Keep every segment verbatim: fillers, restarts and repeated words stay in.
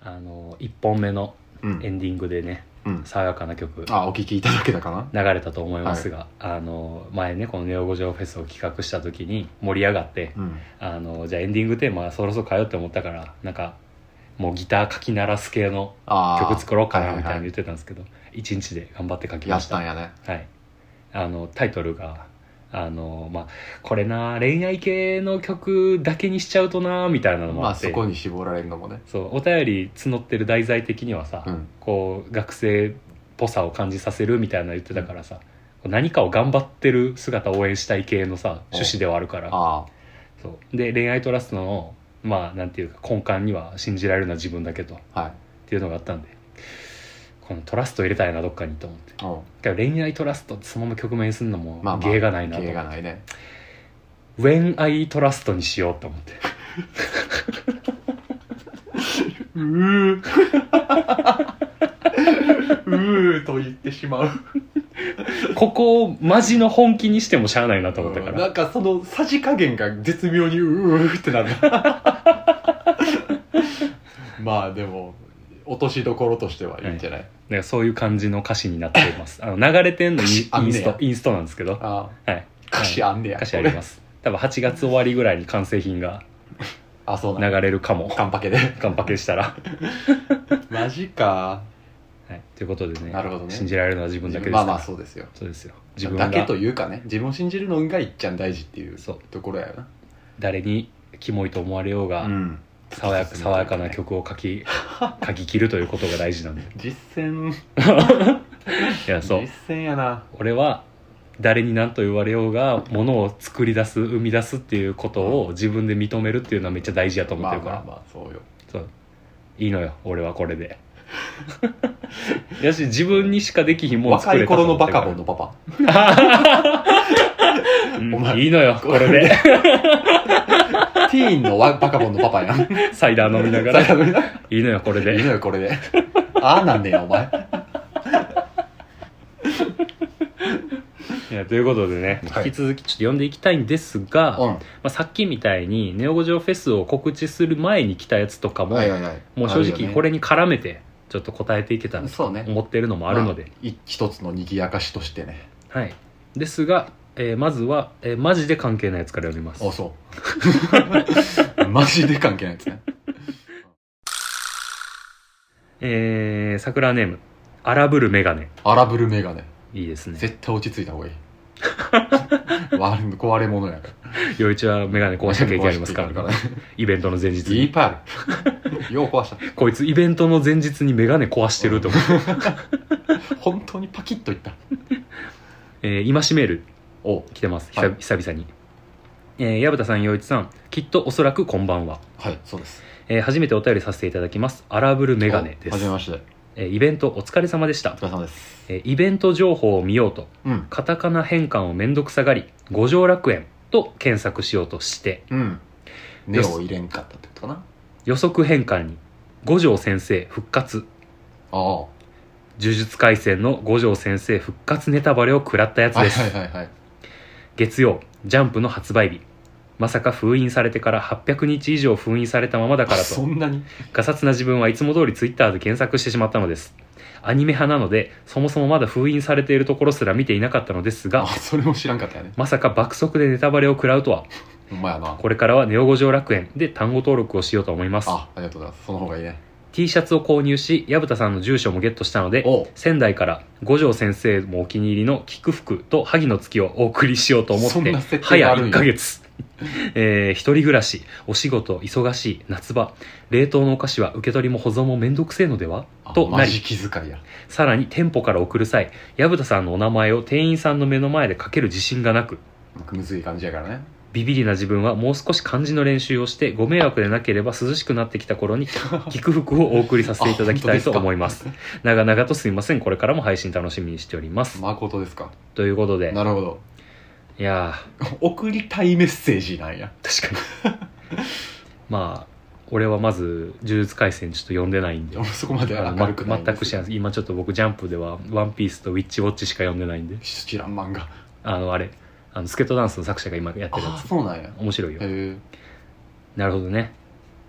あのいっぽんめのうんエンディングでね、うん、爽やかな曲あお聴きいただけたかな流れたと思いますが、はい、あの前ねこのネオ五条フェスを企画した時に盛り上がって、うん、あのじゃあエンディングテーマそろそろ変えようって思ったからなんかもうギターかき鳴らす系の曲作ろうかなみたいに言ってたんですけど、はいはいはい、いちにちで頑張って書きました。 やったんやね。 はい、あのタイトルがあのまあこれな恋愛系の曲だけにしちゃうとなみたいなのもあって、 まあ、そこに絞られるのもね。 そうお便り募ってる題材的にはさ、うん、こう学生っぽさを感じさせるみたいなの言ってたからさ、うん、何かを頑張ってる姿を応援したい系のさ趣旨ではあるから、あそうで恋愛トラストのまあなんていうか根幹には信じられるのは自分だけと、はい、っていうのがあったんでこのトラスト入れたいなどっかにと思って、恋愛トラストってそのまま曲名にするのも芸がないなと、まあまあ、芸がないね。When I Trust にしようと思ってうーうーと言ってしまうここをマジの本気にしてもしゃあないなと思ったから、 うん、なんかそのさじ加減が絶妙にうーってなるまあでも落としどころとしてはいいんじゃない、はい、 だからそういう感じの歌詞になっていますあの流れてんのインストインストなんですけど、あ、はい、 歌詞あんねや、 歌詞あります。多分はちがつ終わりぐらいに完成品が流れるかも。 カンパケでカンパケしたらマジか、 はい、ということでね、 なるほどね、 信じられるのは自分だけですから。 まあまあそうですよ、 そうですよ、 自分だけというかね、自分を信じるのがいっちゃん大事っていうところやな。 誰にキモいと思われようが、うん、爽やか、爽やかな曲を書き書き切るということが大事なんで実践いやそう実践やな。 俺は誰に何と言われようがものを作り出す生み出すっていうことを自分で認めるっていうのはめっちゃ大事やと思ってるから、 まあまあまあそうよ、 そういいのよ俺はこれでやし自分にしかできひんもの作れたと思ってるから。 若い頃のバカボンのパパうん、お前いいのよこれでティーンのバカボンのパパやんサイダー飲みながらいいのよこれでいいのよこれでああなんねやお前いやということでね、はい、引き続きちょっと読んでいきたいんですが、うんまあ、さっきみたいにネオ五条フェスを告知する前に来たやつとかも、はいはいはい、もう正直これに絡めてちょっと答えていけたらと思ってるのもあるので、ねまあ、一つの賑やかしとしてね。 はいですが、えー、まずは、えー、マジで関係ないやつから読みます。 あそうマジで関係ないやつねえー、桜ネーム荒ぶるメガネ。 荒ぶるメガネいいですね。 絶対落ち着いた方がいい壊れ物やから陽一はメガネ壊した経験ありますから、ね、イベントの前日にいっぱいあるよう壊したこいつイベントの前日にメガネ壊してると思って本当にパキッといった、 えー、今しメール来てます、はい、久々に、えー、矢蓋さん陽一さんきっとおそらくこんばんは。 はいそうです、 えー、初めてお便りさせていただきます。荒ぶるメガネです。 はじめまして。 イベントお疲れ様でした。 お疲れ様です。 イベント情報を見ようと、うん、カタカナ変換をめんどくさがり五条楽園と検索しようとして、うん、 ネオを入れんかったってことかな。 予測変換に五条先生復活、ああ呪術廻戦の五条先生復活ネタバレを食らったやつです、はいはいはいはい、月曜ジャンプの発売日、まさか封印されてからはっぴゃくにち以上封印されたままだからと、 そんなにガサツな自分はいつも通りツイッターで検索してしまったのです。アニメ派なのでそもそもまだ封印されているところすら見ていなかったのですが、 あそれも知らんかったよね。 まさか爆速でネタバレを食らうとは。 ほんまやな。 これからはネオ五条楽園で単語登録をしようと思います。 あ、ありがとうございます。その方がいいね。 T シャツを購入し矢蓋さんの住所もゲットしたので、仙台から五条先生もお気に入りの菊服と萩の月をお送りしようと思って早いっかげつえー、一人暮らし、お仕事、忙しい、夏場、冷凍のお菓子は受け取りも保存もめんどくせえのではとなり、 マジ気遣いや。 さらに店舗から送る際、矢蓋さんのお名前を店員さんの目の前で書ける自信がなく、 むずい感じやからね。 ビビりな自分はもう少し漢字の練習をしてご迷惑でなければ涼しくなってきた頃に菊服をお送りさせていただきたいと思います。長々とすいません。これからも配信楽しみにしております。 誠ですか。 ということで、 なるほど。 いや送りたいメッセージなんや。 確かにまあ俺はまず呪術廻戦ちょっと読んでないんで、 そこまで明るくないんです。 全く知らない。今ちょっと僕ジャンプではワンピースとウィッチウォッチしか読んでないんで。 知らん漫画。 あのあれあのスケートダンスの作者が今やってるやつ。 あ、そうなんや。 面白いよ。 へえ。 なるほどね。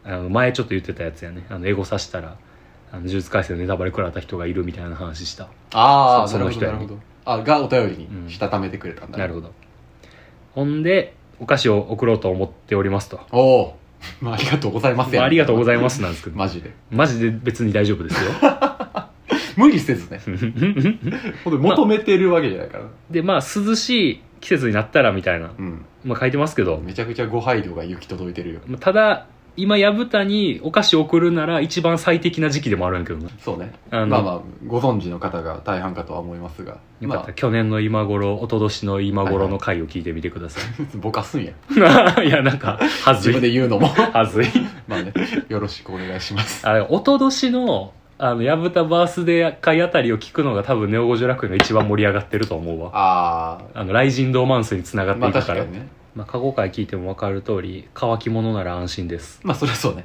あの前ちょっと言ってたやつやね。あのエゴさしたらあの呪術廻戦のネタバレ食らった人がいるみたいな話した。 ああ、 その人やね。 なるほど。あがお便りにしたためてくれたんだ、 うん、なるほど。ほんでお菓子を送ろうと思っておりますと。 おお、まあ、ありがとうございますや、 まあ、ありがとうございますなんですけどマジでマジで別に大丈夫ですよ無理せずねほんで求めてるわけじゃないから、まあ、 でまあ涼しい季節になったらみたいな、うん、まあ書いてますけど、 めちゃくちゃご配慮が行き届いてるよ。 ただ今薮田にお菓子を送るなら一番最適な時期でもあるんやけどな。 そうね。あまあまあご存知の方が大半かとは思いますが、 よかった、まあ、去年の今頃一昨年の今頃の回を聞いてみてください、 はいはい、ぼかすんやいやなんかはずい、 自分で言うのもはずいまあね、よろしくお願いします。 あれ一昨年のあの薮田バースデー会あたりを聞くのが多分ネオ五条楽園が一番盛り上がってると思うわ。ああの雷神ドーマンスにつながっていくから、まあ、確かにね。まあ、過去回聞いても分かる通り乾き物なら安心です。 まあそりゃそうね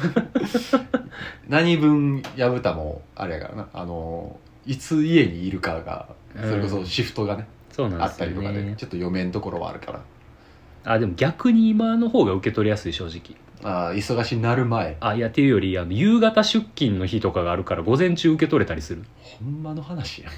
何分薮田もあれやからな、あのいつ家にいるかがそれこそシフトがね、うん、そうなんですよね、あったりとかでちょっと読めんところはあるから。 あでも逆に今の方が受け取りやすい、正直。 あ忙しになる前。 あいやっていうよりあの夕方出勤の日とかがあるから午前中受け取れたりする。 ほんまの話やん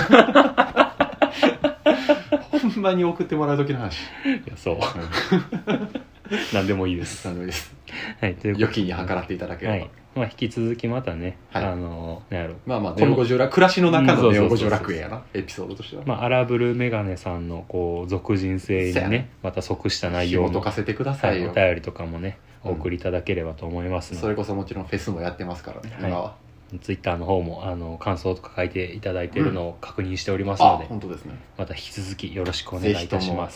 ほんまに送ってもらう時の話。 いやそう何でもいいです。 何でもいいです、 はい、ということで預金に計らっていただければ、はい、 まあ、引き続きまたね、はい、あのなんやろまあまあネオ五条楽暮らしの中のネオ五条楽園やな、エピソードとしては。 まあ、荒ぶるメガネさんのこう俗人性にねまた即した内容の紐解かせてくださいよ、 お便りとかもねお送りいただければと思いますので、うん、 それこそもちろんフェスもやってますからね、今は。 ツイッターの方もあの感想とか書いていただいているのを確認しておりますので、 うん、あ本当ですね、 また引き続きよろしくお願いいたします。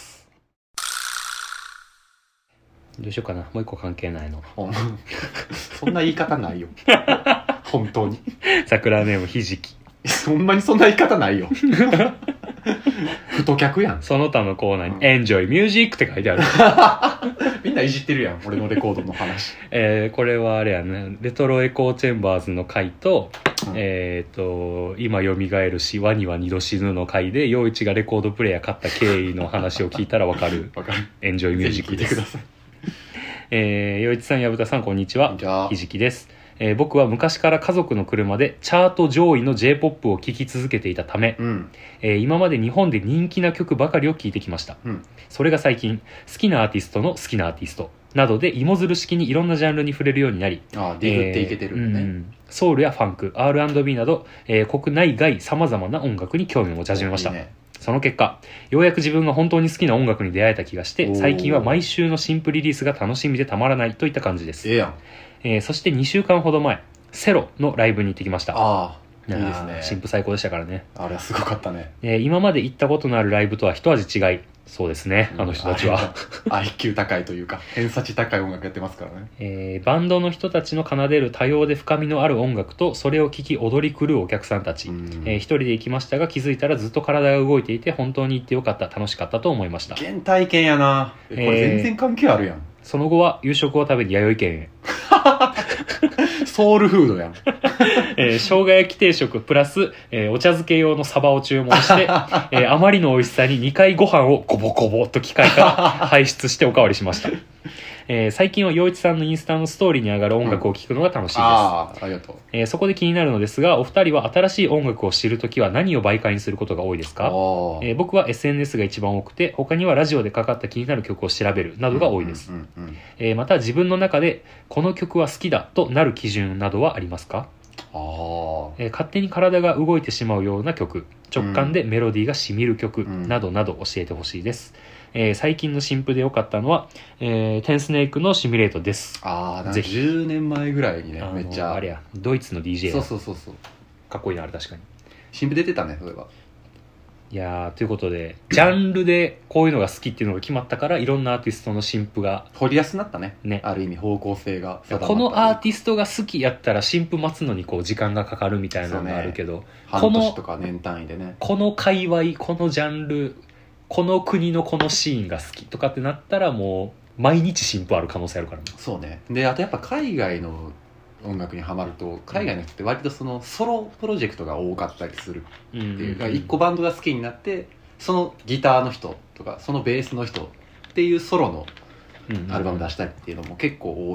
どうしようかな、もう一個関係ないのそんな言い方ないよ本当に。 桜ネームひじき。 ほんまにそんな言い方ないよ太客やん。 その他のコーナーに、うん、Enjoy Music って書いてあるみんないじってるやん俺のレコードの話えー、これはあれやね、レトロエコーチェンバーズの回と、うん、えっ、ー、と今蘇るしワニは二度死ぬの回で陽一がレコードプレイヤー買った経緯の話を聞いたら分かる分かる Enjoy Music です。 ぜひ聞いてください。 えー、陽一さん、矢蓋さん、こんにちは。ひじきです。えー、僕は昔から家族の車でチャート上位の J-ポップ を聴き続けていたため、うんえー、今まで日本で人気な曲ばかりを聴いてきました、うん、それが最近好きなアーティストの好きなアーティストなどで芋づる式にいろんなジャンルに触れるようになり、 ああディグっていけてるんだね、えーうん、 ソウルやファンク アールアンドビー など、えー、国内外さまざまな音楽に興味を持ち始めました。いいね。その結果ようやく自分が本当に好きな音楽に出会えた気がして、最近は毎週の新譜リリースが楽しみでたまらないといった感じです。 ええやん。 えー、そしてにしゅうかんほど前セロのライブに行ってきました。 ああ、いいですね。 新譜最高でしたからね。 あれはすごかったね。 えー、今まで行ったことのあるライブとは一味違い、そうですね、あの人たちは。 アイキュー 高いというか、偏差値高い音楽やってますからね。 えー、バンドの人たちの奏でる多様で深みのある音楽と、それを聴き踊り狂うお客さんたち。えー、一人で行きましたが、気づいたらずっと体が動いていて、本当に行ってよかった、楽しかったと思いました。 原体験やな。これ全然関係あるやん。えー、 その後は夕食を食べに弥生県へ。 ソウルフードやん。 えー、生姜焼き定食プラス、えー、お茶漬け用のサバを注文して、えー、あまりの美味しさににかいご飯をゴボゴボと機械から排出しておかわりしました。えー、最近は陽一さんのインスタのストーリーに上がる音楽を聴くのが楽しいです、うん、 ああ、ありがとう。 えー、そこで気になるのですが、お二人は新しい音楽を知るときは何を媒介にすることが多いですか？えー、僕は エスエヌエス が一番多くて、他にはラジオでかかった気になる曲を調べるなどが多いです。また自分の中でこの曲は好きだとなる基準などはありますか？あ、えー、勝手に体が動いてしまうような曲、直感でメロディーが染みる曲、うん、などなど教えてほしいです。えー、最近の新譜で良かったのは、えー、テンスネークのシミュレートです。 ああ、じゅうねんまえぐらいにね、めっちゃあれやドイツの ディージェーそうそうそうそう、 かっこいいな、あれ確かに。 新譜出てたね、そういえば。 いやー、ということでジャンルでこういうのが好きっていうのが決まったから、いろんなアーティストの新譜が掘りやすくなったね。ね、ある意味方向性が定まった。 このアーティストが好きやったら新譜待つのにこう時間がかかるみたいなのがあるけど、 ね、半年とか年単位でね、 この界隈、このジャンル、この国のこのシーンが好きとかってなったら、もう毎日新譜ある可能性あるからね。 そうね。であとやっぱ海外の音楽にハマると、海外の人って割とそのソロプロジェクトが多かったりするっていう、うん、一個バンドが好きになってそのギターの人とかそのベースの人っていうソロのアルバム出したりっていうのも結構多い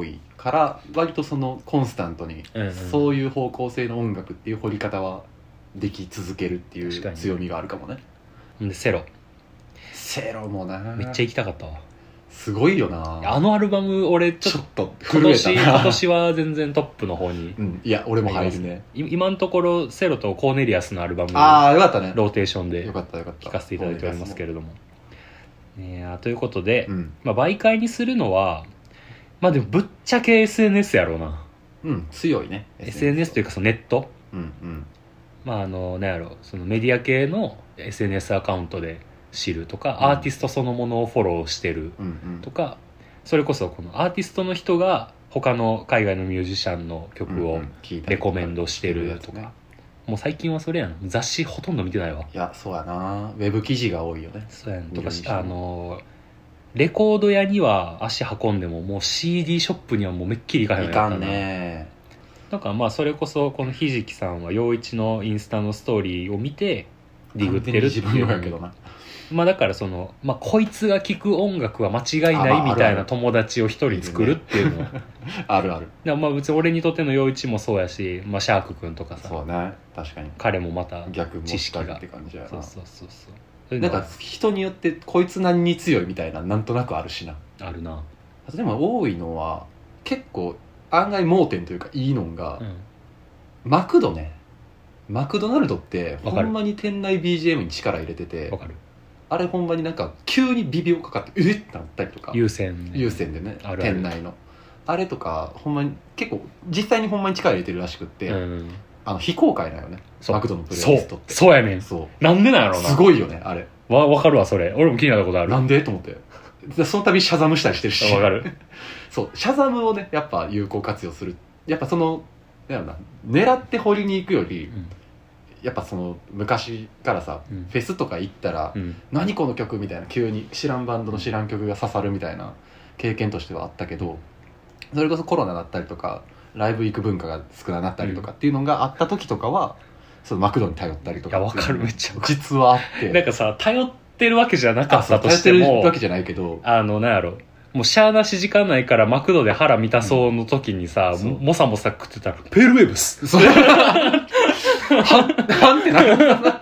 から割とそのコンスタントにそういう方向性の音楽っていう掘り方はでき続けるっていう強みがあるかもね。 でセロセロもなめっちゃ行きたかったわ。 すごいよなあのアルバム。俺ちょっと今年今年は全然トップの方に、 うん、いや俺も入るね。 今のところセロとコーネリアスのアルバムああよかったねローテーションでよかったよかった聴かせていただいておりますけれども、ね、ということで、 うん、 まあ、媒介にするのはまあでもぶっちゃけ エスエヌエス やろうな。 うん強いねエスエヌエス というかそのネット、 うんうんまああのなんやろそのメディア系の エスエヌエス アカウントで知るとか、うん、アーティストそのものをフォローしてるとか、うんうん、それこそこのアーティストの人が他の海外のミュージシャンの曲をレコメンドしてるとか、うんうん、もう最近はそれやん。雑誌ほとんど見てないわ。 いやそうやなウェブ記事が多いよね。 そうやんとかあのレコード屋には足運んでももう シーディー ショップにはもうめっきり行かへんようになったな。 いかんね。 だからまあそれこそこのひじきさんは陽一のインスタのストーリーを見てディグってるっていう。 自分のやけどな。 まあだからその、まあ、こいつが聴く音楽は間違いないみたいな友達を一人作るっていうのはあるある。 だまあ別に俺にとっての陽一もそうやし、まあ、シャークくんとかさ。 そうね確かに。 彼もまた知識がって感じやな。 そうそうそうそう。 なんか人によってこいつ何に強いみたいななんとなくあるしな。 あるな。 でも多いのは結構案外盲点というかいいのが、うん、マクドね。マクドナルドってほんまに店内 ビージーエム に力入れてて、 わかる。 あれほんまになんか急にビビオかかってえっってなったりとか、 優先、 ね、優先でねあるある店内のあれとかほんまに結構実際にほんまに力入れてるらしくって、うん、あの非公開なよねマクドのプレイリストってそうそうやねん。そうなんでなんやろうな。 すごいよねあれ。 わ分かるわそれ。俺も気になったことある。 なんでと思ってその度シャザムしたりしてるし。 分かるそうシャザムをねやっぱ有効活用する。やっぱそのなんだろうな狙って掘りに行くより、うんやっぱその昔からさ、うん、フェスとか行ったら、うん、何この曲みたいな急に知らんバンドの知らん曲が刺さるみたいな経験としてはあったけど、それこそコロナだったりとかライブ行く文化が少なくなったりとかっていうのがあった時とかは、そのマクドに頼ったりとか。 いや分かるめっちゃ実はあってなんかさ頼ってるわけじゃなかったとしても頼ってるわけじゃないけどあのなんやろもうしゃあなし時間ないからマクドで腹満たそうの時にさ、うん、もさもさ食ってたらペールウェーブスそうははんってなる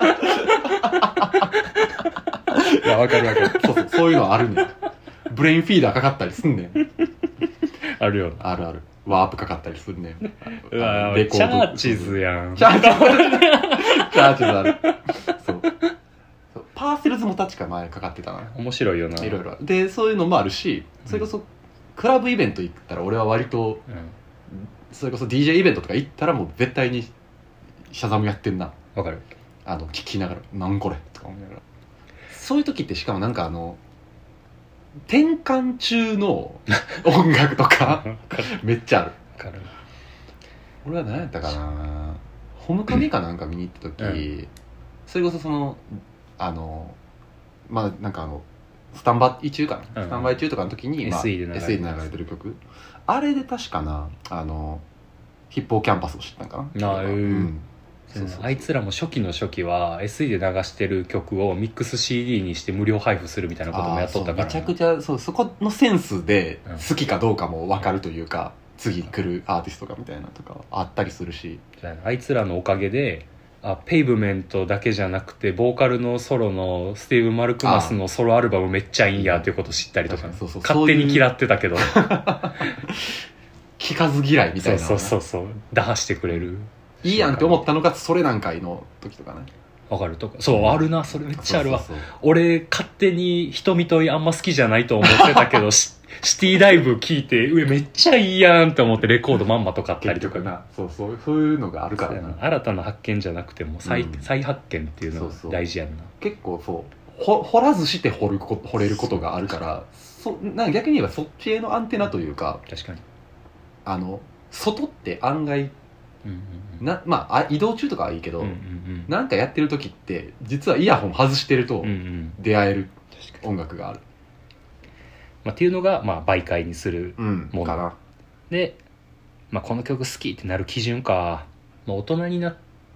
いやわかるわかる。そうそうそういうのあるねん。ブレインフィーダーかかったりすんねん。 あるよ。 あるある。ワープかかったりするねん。 うわチャーチズやん。 チャーチズチャーチズある。そうパーセルズも確か前かかってたな。 面白いよな。 いろいろでそういうのもあるし、それこそ、うん、クラブイベント行ったら俺は割と、うん、それこそ ディージェー イベントとか行ったらもう絶対にシャザムやってんな。 わかる。 あの聞きながらなんこれとか思いながら。そういう時ってしかもなんかあの転換中の音楽とかめっちゃある。 わかる。 俺は何やったかなホムカミかなんか見に行った時、うん、それこそそのあのまあなんかあのスタンバイ中かな、うん、スタンバイ中とかの時に、まあ、エスイー で流れてる曲あれで確かなあのヒップホキャンパスを知ったんかなあ、うんそうそうそうあいつらも初期の初期は エスイー で流してる曲をミックス シーディー にして無料配布するみたいなこともやっとったから、 めちゃくちゃそうそこのセンスで好きかどうかも分かるというか、うん、次来るアーティストかみたいなとかあったりするし、 あいつらのおかげであペイブメントだけじゃなくてボーカルのソロのスティーブ・マルクマスのソロアルバムめっちゃいいんやっていうことを知ったりとか、そうそう勝手に嫌ってたけど聞かず嫌いみたいな、 そうそうそうそう打破してくれるいいやんって思ったのがそれなんかいの時とかね。 わかるとかそう、うん、あるなそれめっちゃあるわ。そうそうそう俺勝手に瞳とあんま好きじゃないと思ってたけどシティライブ聞いてうえめっちゃいいやんって思ってレコードまんまと買ったりとかな。 そうそうそういうのがあるからな。 新たな発見じゃなくても 再,、うん、再発見っていうのが大事やんな。そうそう結構そうほ掘らずして掘るこ掘れることがあるからそなんか逆に言えばそっちへのアンテナというか、 確かにあの外って案外うんうんうん、 なまあ、移動中とかはいいけど、 うんうんうん、 なんかやってる時って実はイヤホン外してると出会える音楽がある、 まあ、っていうのが、まあ、媒介にするもの、うん、 かな。 で、まあ、この曲好きってなる基準か、まあ、大人になって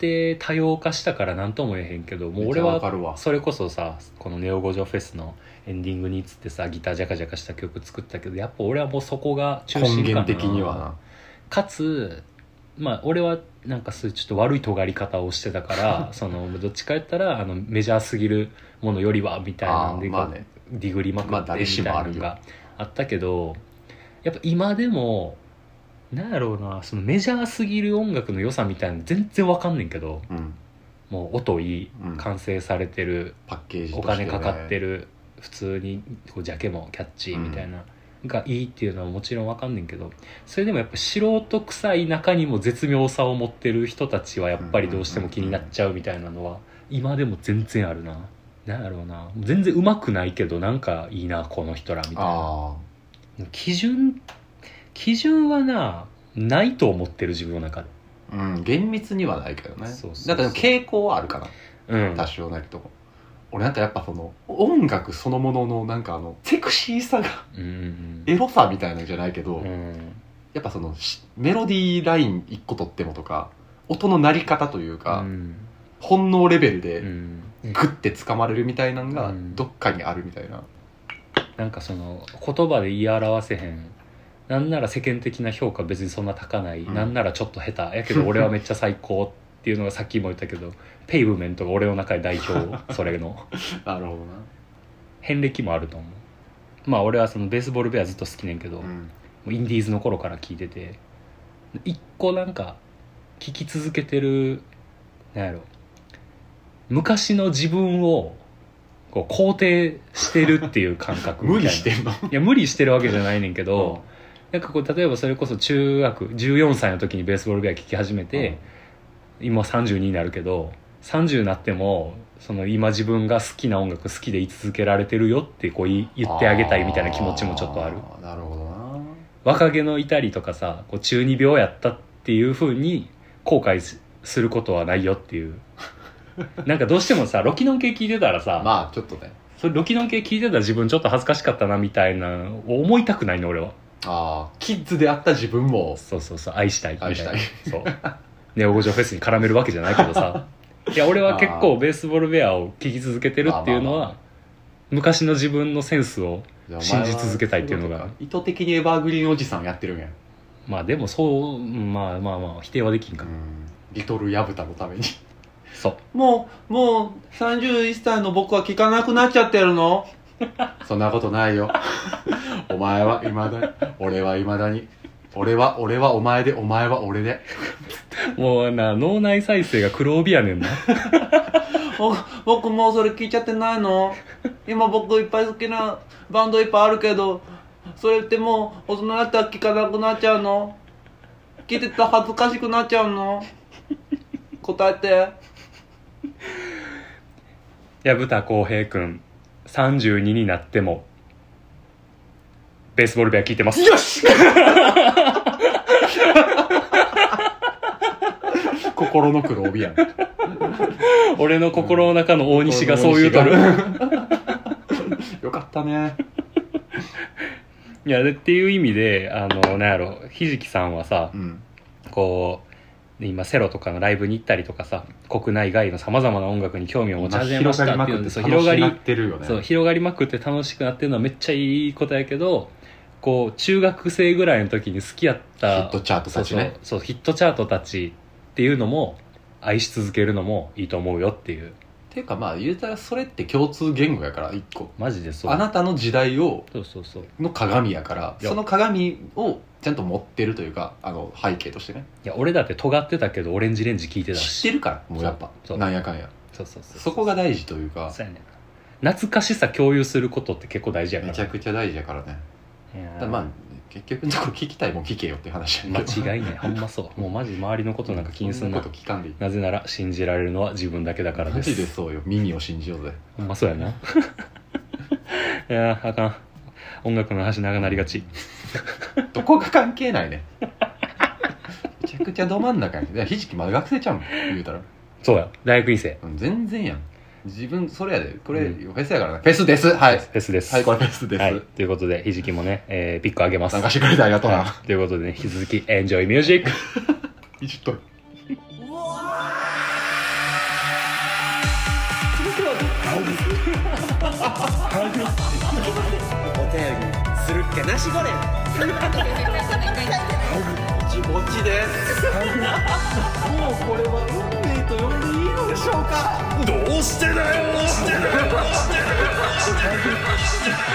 って多様化したから何とも言えへんけど、もう俺はそれこそさ、このネオ五条フェスのエンディングにつってさギタージャカジャカした曲作ったけど、やっぱ俺はもうそこが中心かな。 根源的にはな。 かつまあ俺はなんかそういうちょっと悪い尖り方をしてたからそのどっちか言ったらあのメジャーすぎるものよりはみたいなんで、まあね、ディグりまくってみたいなのがあったけど、やっぱ今でもなんやろうな、そのメジャーすぎる音楽の良さみたいなの全然わかんねんけど、うん、もう音いい、うん、完成されてる、 パッケージとして、ね、お金かかってる、普通にこうジャケもキャッチーみたいな、うん、がいいっていうのはもちろんわかんねんけど、それでもやっぱ素人臭い中にも絶妙さを持ってる人たちはやっぱりどうしても気になっちゃうみたいなのは今でも全然あるな。なんやろうな、全然上手くないけどなんかいいなこの人らみたいな。基準基準はなないと思ってる自分の中で。 うん、厳密にはないけどね。そうそうそう、だから傾向はあるかな、うん、多少なりとも。俺なんかやっぱその音楽そのもののなんかあのセクシーさが、うんうん、エロさみたいなんじゃないけど、うん、やっぱそのメロディーライン一個とってもとか音の鳴り方というか、うん、本能レベルでグッて掴まれるみたいなのがどっかにあるみたいな、うん、 なんかその言葉で言い表せへん、なんなら世間的な評価別にそんな高ない、うん、なんならちょっと下手やけど俺はめっちゃ最高っていうのがさっきも言ったけどペイブメントが俺の中で代表それのなるほどな。 遍歴もあると思う。まあ俺はそのベースボールベアずっと好きねんけど、うん、もうインディーズの頃から聴いてて、一個なんか聴き続けてる、なんやろ、昔の自分をこう肯定してるっていう感覚みたいな。 無理してんの？いや無理してるわけじゃないねんけど、うん、なんかこう例えばそれこそ中学じゅうよんさいの時にベースボールベア聴き始めて、うん、今さんじゅうにになるけどさんじゅうになってもその今自分が好きな音楽好きで居続けられてるよってこう言ってあげたいみたいな気持ちもちょっとある。 あ、なるほどな。 若気の至りとかさ、こう中二病やったっていう風に後悔することはないよっていうなんかどうしてもさロキノン系聞いてたらさ、 まあちょっとね、 それロキノン系聞いてたら自分ちょっと恥ずかしかったなみたいなを思いたくないの俺は。 ああ、キッズであった自分もそうそうそう愛したいみたいな。 愛したいそうネオ五条フェスに絡めるわけじゃないけどさいや俺は結構ベースボールベアを聴き続けてるっていうのは、まあまあまあ、昔の自分のセンスを信じ続けたいっていうのが。 意図的にエバーグリーンおじさんやってるんや。 まあでもそう、まあまあまあ否定はできんか。 リトルヤブタのためにそうもうもうさんじゅういっさいの僕は聴かなくなっちゃってるのそんなことないよお前は未だに、俺は未だに、俺は俺はお前で、お前は俺でもうな、脳内再生が黒帯やねんな僕もうそれ聞いちゃってないの。今僕いっぱい好きなバンドいっぱいあるけど、それってもう大人になったら聞かなくなっちゃうの？聞いてたら恥ずかしくなっちゃうの？答えて。 薮田浩平くんさんじゅうにになってもベースボールベア聞いてます。 よし心の黒帯やん俺の心の中の大西がそう言うとるよかったね。 いやでっていう意味で、あのなんやろ、ひじきさんはさ、うん、こう今セロとかのライブに行ったりとかさ、国内外のさまざまな音楽に興味を持ち始めましたっていうので、 広がりまくってるよね。 そう広がりまくって楽しくなってるのはめっちゃいいことやけど、こう中学生ぐらいの時に好きやったヒットチャートたちね、 そうそう、そうヒットチャートたちっていうのも愛し続けるのもいいと思うよっていう。 ていうかまあ言うたらそれって共通言語やから一個。 マジでそう。 あなたの時代をそうそうそうの鏡やから、その鏡をちゃんと持ってるというか、あの背景としてね。 いや俺だって尖ってたけどオレンジレンジ聞いてたし。 知ってるからもうやっぱなんやかんや。 そうそうそう。 そこが大事というか。 そうやね。懐かしさ共有することって結構大事やから。 めちゃくちゃ大事やからね。いやだまあ結局のところ聞きたいもん聞けよっていう話やけど。間違いない。ほんまそう。もうマジ周りのことなんか気にすんな。 そんなこと聞かんでいい。 なぜなら信じられるのは自分だけだからです。 マジでそうよ。耳を信じようぜ。 ほんまそうやな。いやあかん。音楽の話長なりがち。 どこが関係ないね。めちゃくちゃど真ん中に。ひじきまだ学生ちゃうん言うたら。 そうや。大学院生。 全然やん。自分それやでこれ、うん、フェスやからね。フェスです。はい。 フェスです。 はい、これフェスです。はい、 ということでひじきもね、えー、ピックあげます。 参加してくれてありがとうな。はい、 ということでね、引き続きエンジョイミュージック。 いじっとる。 お便りするっけなしごれんもちもちですもうこれは運命と呼んでいいのでしょうか。 どうしてだよどうしてだよどうしてだよどうしてだよ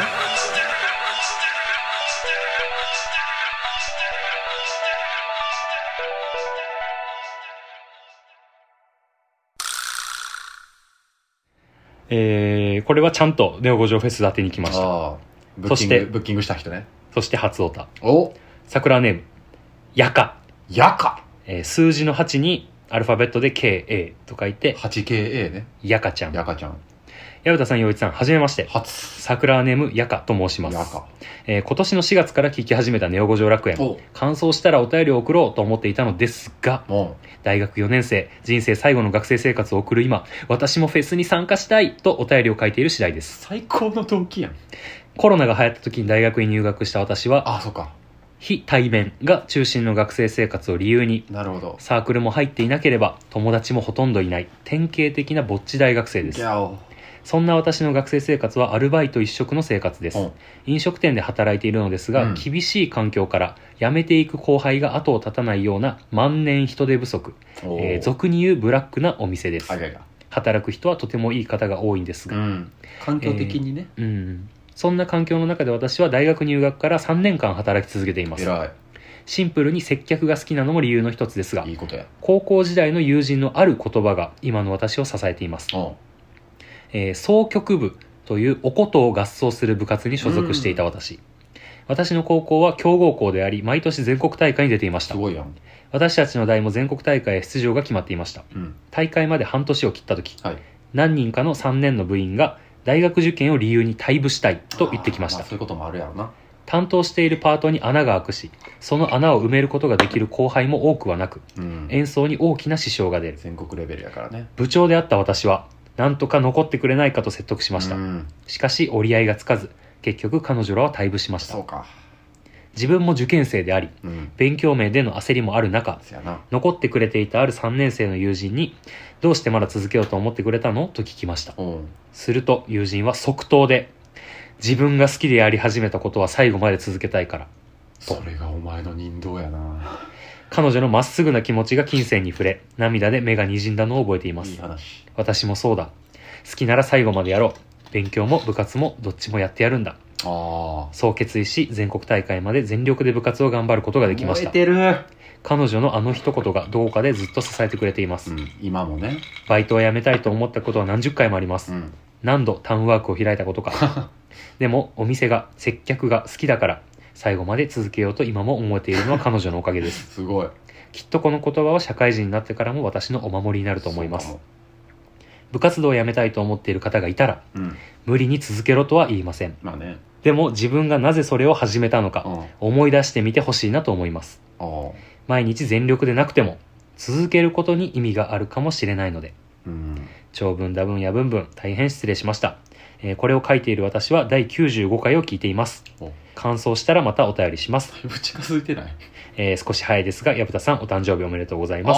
えー、これはちゃんとネオ五条フェス宛てに来ました。 あブッキングそしてブッキングした人ね。 そして初オタ。 お桜ネーム、ヤカ。 ヤカえー、数字のはちにアルファベットで ケーエー と書いて、 はちケーエー ね。 ヤカちゃん。 ヤカちゃん。 矢蓋さん、陽一さん、はじめまして。 初。 桜ネーム、ヤカと申します。 ヤカ。 えー、今年のしがつから聞き始めたネオ五条楽園。完走したらお便りを送ろうと思っていたのですが、大学よねん生、人生最後の学生生活を送る今、私もフェスに参加したいとお便りを書いている次第です。 最高の動機やん。 コロナが流行った時に大学に入学した私は、 あ、そうか。 非対面が中心の学生生活を理由に、 なるほど。 サークルも入っていなければ、友達もほとんどいない、典型的なぼっち大学生です。そんな私の学生生活はアルバイト一色の生活です。うん、飲食店で働いているのですが、うん、厳しい環境から辞めていく後輩が後を絶たないような万年人手不足、えー、俗に言うブラックなお店です。はいはいはい、働く人はとてもいい方が多いんですが、うん、 環境的にね、 えーうん、そんな環境の中で私は大学入学からさんねんかん働き続けています。 偉い。 シンプルに接客が好きなのも理由の一つですが、 いいことや。 高校時代の友人のある言葉が今の私を支えています。えー、箏曲部というお琴を合奏する部活に所属していた私、うん、私の高校は強豪校であり毎年全国大会に出ていました。 すごいやん。 私たちの代も全国大会へ出場が決まっていました、うん、大会まで半年を切った時、はい、何人かのさんねんの部員が大学受験を理由に退部したいと言ってきました。 まあ、そういうこともあるやろな。 担当しているパートに穴が開くし、その穴を埋めることができる後輩も多くはなく、うん、演奏に大きな支障が出る。 全国レベルやからね。 部長であった私はなんとか残ってくれないかと説得しました、うん、しかし折り合いがつかず結局彼女らは退部しました。 そうか。 自分も受験生であり、うん、勉強面での焦りもある中、残ってくれていたあるさんねん生の友人にどうしてまだ続けようと思ってくれたのと聞きました、うん、すると友人は即答で、自分が好きでやり始めたことは最後まで続けたいからと。 それがお前の人道やな。 彼女のまっすぐな気持ちが金銭に触れ、涙で目が滲んだのを覚えています。 いい話。 私もそうだ。好きなら最後までやろう。勉強も部活もどっちもやってやるんだ。あ、そう決意し、全国大会まで全力で部活を頑張ることができました。 燃えてる。 彼女のあの一言がどこかでずっと支えてくれています、うん、 今もね。 バイトを辞めたいと思ったことは何十回もあります、うん、何度タウンワークを開いたことかでもお店が接客が好きだから最後まで続けようと今も思えているのは彼女のおかげですすごい。 きっとこの言葉は社会人になってからも私のお守りになると思います。部活動を辞めたいと思っている方がいたら、うん、無理に続けろとは言いません、 まあね、 でも自分がなぜそれを始めたのか、うん、思い出してみてほしいなと思います。毎日全力でなくても続けることに意味があるかもしれないので、うん、長文多文や文文大変失礼しました、えー、これを書いている私はだいきゅうじゅうごかいを聞いています。感想したらまたお便りします。 だいぶ近づいてない、 えー、少し早いですが矢蓋さんお誕生日おめでとうございます。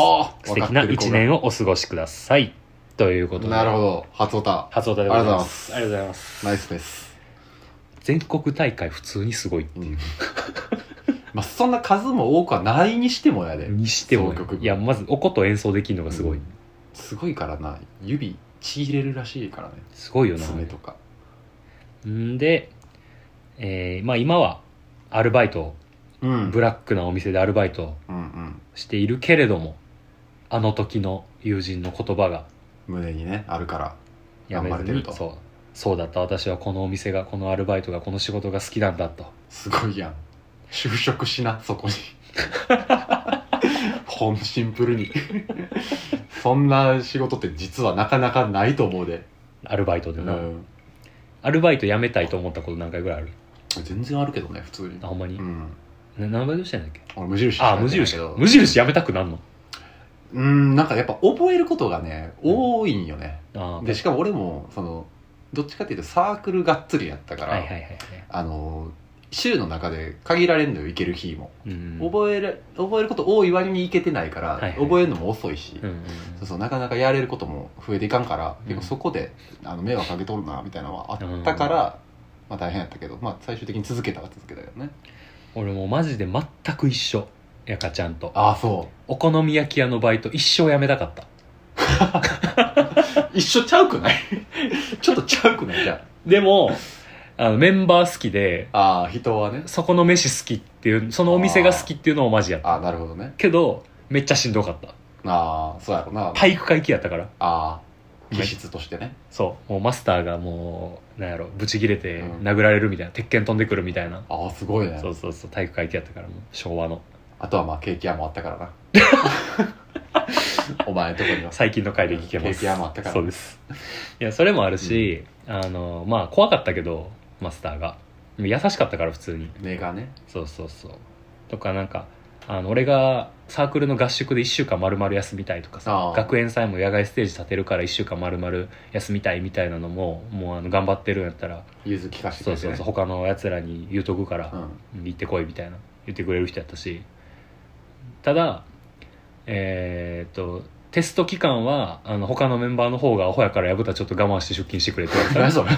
素敵ないちねんをお過ごしくださいということで。 なるほど。初オタ初オタでございます。ありがとうございます。 ナイスです。 全国大会普通にすごい、うんまあそんな数も多くはないにしてもやで。 にしてもいやまずお琴演奏できるのがすごい、うん、 すごいからな。指ちぎれるらしいからね。 すごいよな。 爪とかんで、えー、まあ今はアルバイト、うん、ブラックなお店でアルバイトしているけれども、うんうん、あの時の友人の言葉が胸にねあるからやめずに、そうそうだった私はこのお店がこのアルバイトがこの仕事が好きなんだと。 すごいやん。就職しなそこにほんシンプルにそんな仕事って実はなかなかないと思うで。 アルバイトでな、うん、アルバイト辞めたいと思ったこと何回ぐらいある？ 全然あるけどね普通に。 あほんまに、うん、何バイトしてんだっけ？ 俺無印。 あ無印無印辞めたくなんの？ うんなんかやっぱ覚えることがね、うん、多いんよね。あでしかも俺もそのどっちかっていうとサークルがっつりやったから、はいはいはいはい、あの週の中で限られるのよ行ける日も、うん、覚える覚えること多い割に行けてないから、はいはい、覚えるのも遅いし、うんうんうん、そうそうなかなかやれることも増えていかんから、うん、結構そこであの迷惑かけとるなみたいなのはあったから、うん、まあ大変やったけど、まあ、最終的に続けたは続けたよね。 俺もマジで全く一緒やかちゃんと。 ああそうお好み焼き屋のバイト一生辞めたかった一緒ちゃうくないちょっとちゃうくないじゃん。 でもあのメンバー好きで、 ああ人はねそこの飯好きっていうそのお店が好きっていうのをマジやった。 ああなるほどね。 けどめっちゃしんどかった。 ああそうやろな。 体育会系やったから。 ああ気質としてね。 そうもうマスターがもうなんやろブチ切れて殴られるみたいな、うん、鉄拳飛んでくるみたいな。 ああすごいね。 そうそうそう体育会系やったからもう昭和の。 あとはまあケーキ屋もあったからなお前のとこには最近の回で聞けます。 ケーキ屋もあったから。 そうです。いやそれもあるし、うん、あのまあ怖かったけどマスターが優しかったから普通に目がね。 そうそうそうとかなんかあの俺がサークルの合宿でいっしゅうかん丸々休みたいとかさ、学園祭も野外ステージ立てるからいっしゅうかん丸々休みたいみたいなのももうあの頑張ってるんやったら融通聞かせてくれて、ね、 そうそうそう他のやつらに言うとくから、うん、行ってこいみたいな言ってくれる人やったし、ただえー、っとテスト期間はあの他のメンバーの方がアホやから薮田ちょっと我慢して出勤してくれって言われた。 何それ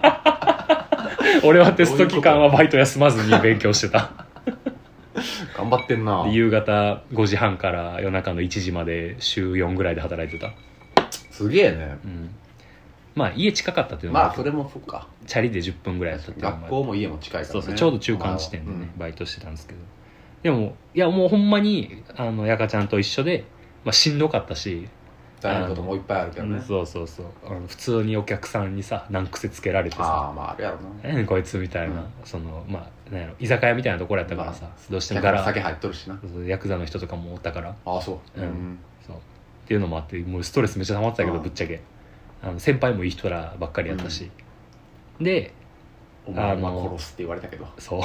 俺はテスト期間はバイト休まずに勉強してた頑張ってんな。 夕方ごじはんから夜中のいちじまで週よんぐらいで働いてた。 すげえね、 うん、まあ家近かったっていうのもまあそれもそっかチャリでじゅっぷんぐらいやったっていうのも学校も家も近いからね。 そうそうちょうど中間地点でね、まあ、バイトしてたんですけど、でもいやもうほんまにあのやかちゃんと一緒で、まあ、しんどかったし大変なこともいっぱいあるけどね、 うん、そうそうそうあの普通にお客さんにさ難癖つけられてさああまああるやろな何やねんこいつみたいな、うん、そのまあなんやろ居酒屋みたいなところやったからさ、まあ、どうしてもガラ酒入っとるしなヤクザの人とかもおったからああそう、 うん、うん、そうっていうのもあってもうストレスめっちゃ溜まってたけどぶっちゃけあの先輩もいい人らばっかりやったし、うん、でお前は殺すって言われたけどそう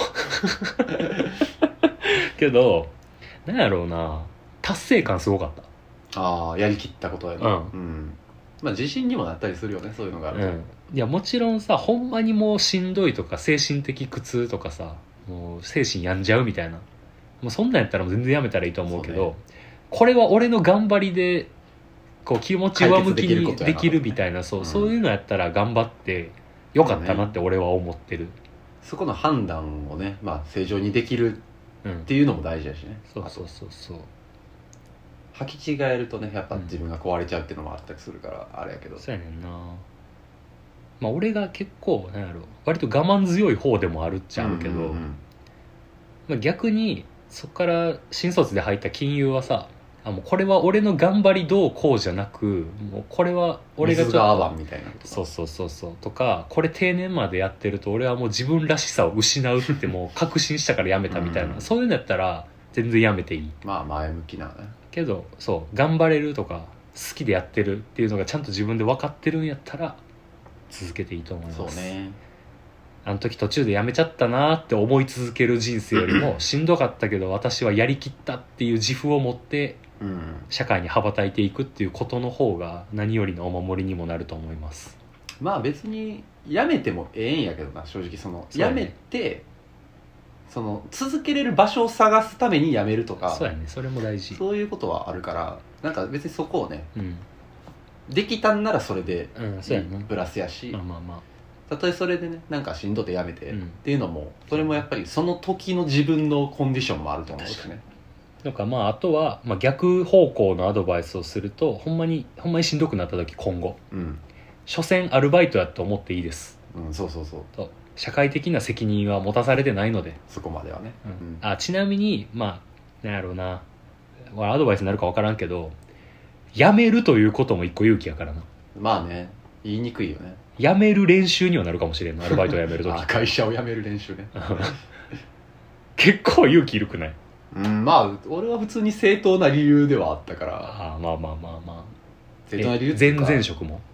けどなんやろうな達成感すごかった。 ああやりきったことやね、うん、うん、まあ自信にもなったりするよねそういうのがあると、うん、 いやもちろんさほんまにもうしんどいとか精神的苦痛とかさもう精神病んじゃうみたいなもうそんなんやったらもう全然やめたらいいと思うけど、ね、これは俺の頑張りでこう気持ち上向きにできるみたいなそう、うん、そういうのやったら頑張ってよかったなって俺は思ってる、 そこの判断をね、まあ、正常にできるっていうのも大事だしね、 うん、そうそうそうそう履き違えるとねやっぱ自分が壊れちゃうっていうのもあったりするから、うん、あれやけどそうやねんな。まあ俺が結構なんやろ割と我慢強い方でもあるっちゃあるけど、うんうんうんまあ、逆にそっから新卒で入った金融はさあもうこれは俺の頑張りどうこうじゃなくもうこれは俺がちょっと水が合わんみたいなそうそうそうそうとかこれ定年までやってると俺はもう自分らしさを失うってもう確信したからやめたみたいな、うん、そういうのやったら全然やめていい。 まあ前向きなねけどそう頑張れるとか好きでやってるっていうのがちゃんと自分で分かってるんやったら続けていいと思います。 そうねあの時途中でやめちゃったなって思い続ける人生よりもしんどかったけど私はやりきったっていう自負を持って社会に羽ばたいていくっていうことの方が何よりのお守りにもなると思います。 まあ別にやめてもええんやけどな正直そのそ、ね、やめてその続けれる場所を探すためにやめるとかそうやねそれも大事そういうことはあるからなんか別にそこをね、うん、できたんならそれで、 うん、そうやねプラスやし、 まあまあまあたとえそれでねなんかしんどってやめて、うん、っていうのもそれもやっぱりその時の自分のコンディションもあると思うしね。 なんかまああとは、まあ、逆方向のアドバイスをするとほんまにほんまにしんどくなった時今後、うん、所詮アルバイトやと思っていいです、 うん、そうそうそうと社会的な責任は持たされてないのでそこまではね、 うんうん、あちなみにまあなんやろうなアドバイスになるか分からんけど辞めるということも一個勇気やからな。 まあね言いにくいよね。 辞める練習にはなるかもしれんのアルバイトを辞める時あ会社を辞める練習ね結構勇気いるくない？ うんまあ俺は普通に正当な理由ではあったからあまあまあまあまあ正当な理由っていうか前々職も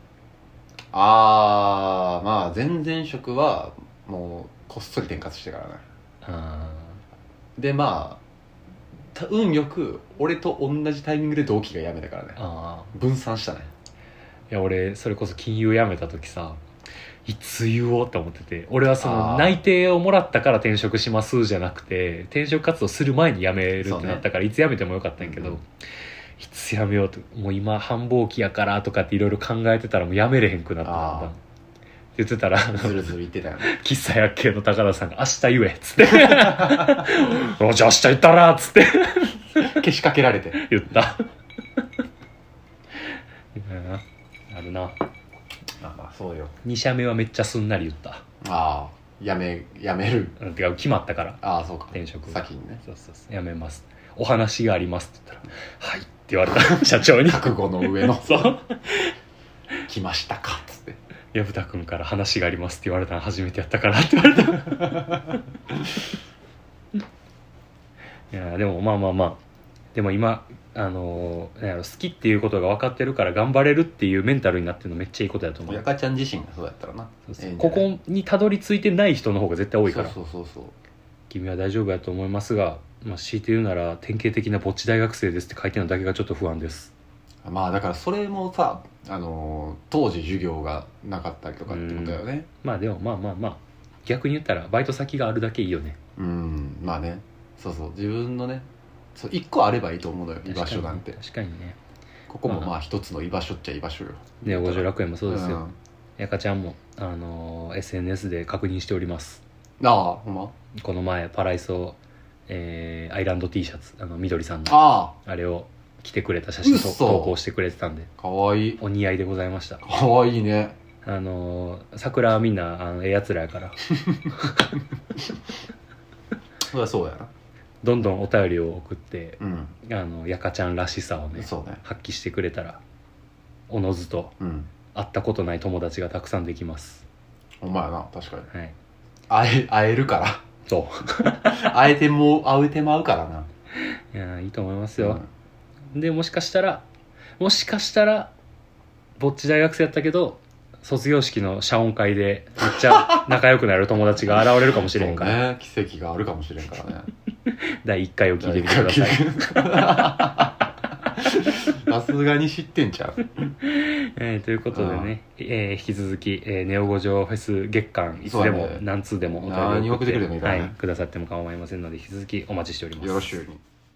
ああまあ前々職はもうこっそり転活してからねあでまあ運よく俺と同じタイミングで同期が辞めたからねあ分散したね。 いや俺それこそ金融辞めた時さいつ言おうと思ってて、俺はそのあー内定をもらったから転職しますじゃなくて、転職活動する前に辞めるってなったから、いつ辞めてもよかったんやけど、 うんいつ辞めようと、もう今繁忙期やからとかっていろいろ考えてたらもう辞めれへんくなったんだあーって言ってたら、 ずるずる言ってたよね。 喫茶薬系の高田さんが明日言えっつってじゃあ明日言ったらっつってけしかけられて。 言ったあるな。 まあまあそうよ。 に社目はめっちゃすんなり言った。 ああ、やめ、やめる。 うん、てか決まったからああ、そうか。 転職先にね。 そうそうそう、やめます、お話がありますって言ったらはいって言われた社長に覚悟の上の。 そう来ましたかっつって。 矢蓋君から話がありますって言われたの初めてやったからって言われたいやでもまあまあまあ、でも今あのー、なんやろ、好きっていうことが分かってるから頑張れるっていうメンタルになってるのめっちゃいいことだと思う。 やかちゃん自身がそうやったらな。 そうそうええんじゃないここにたどり着いてない人の方が絶対多いから。 そうそうそうそう。 君は大丈夫やと思いますが、まあ、強いて言うなら典型的なぼっち大学生ですって書いてるのだけがちょっと不安です。 まあだからそれもさ、あのー当時授業がなかったりとかってことだよね。 まあでもまあまあまあ逆に言ったらバイト先があるだけいいよね。 うん、まあね。そうそう、自分のね、そう一個あればいいと思うのよ、居場所なんて。 確かにね。 ここもまあ一つの居場所っちゃ居場所よ。 ネオ五条楽園もそうですよ。 んやかちゃんも、あのー エスエヌエス で確認しております。 ああ、ほんま。 この前パライソ、えーアイランド T シャツ、あの緑さんのああれを着てくれた写真と嘘投稿してくれてたんで、 あ、かわいい。 お似合いでございました。 かわいいね。 あのー桜はみんなあのええやつらやからそりゃそうやな。 どんどんお便りを送ってうん。 あのやかちゃんらしさをねそうね。 発揮してくれたらおのずとうん。 会ったことない友達がたくさんできます。 ほんまやな、確かに。 はい、 会え、会えるから。 そ会えても、会えてまうからな。 ういやいいと思いますよ、でもしかしたらもしかしたらぼっち大学生やったけど卒業式の謝恩会でめっちゃ仲良くなる友達が現れるかもしれんから、 そうね、奇跡があるかもしれんからね。 だいいっかいを聞いてみてくださいさすがに知ってんちゃう。 えーということでね、えー引き続き、えーネオ五条フェス月間いつでも、 そうだね何通でもお便何送ってくれてもいいからねはい、くださっても構いませんので引き続きお待ちしております。 よろしゅうに。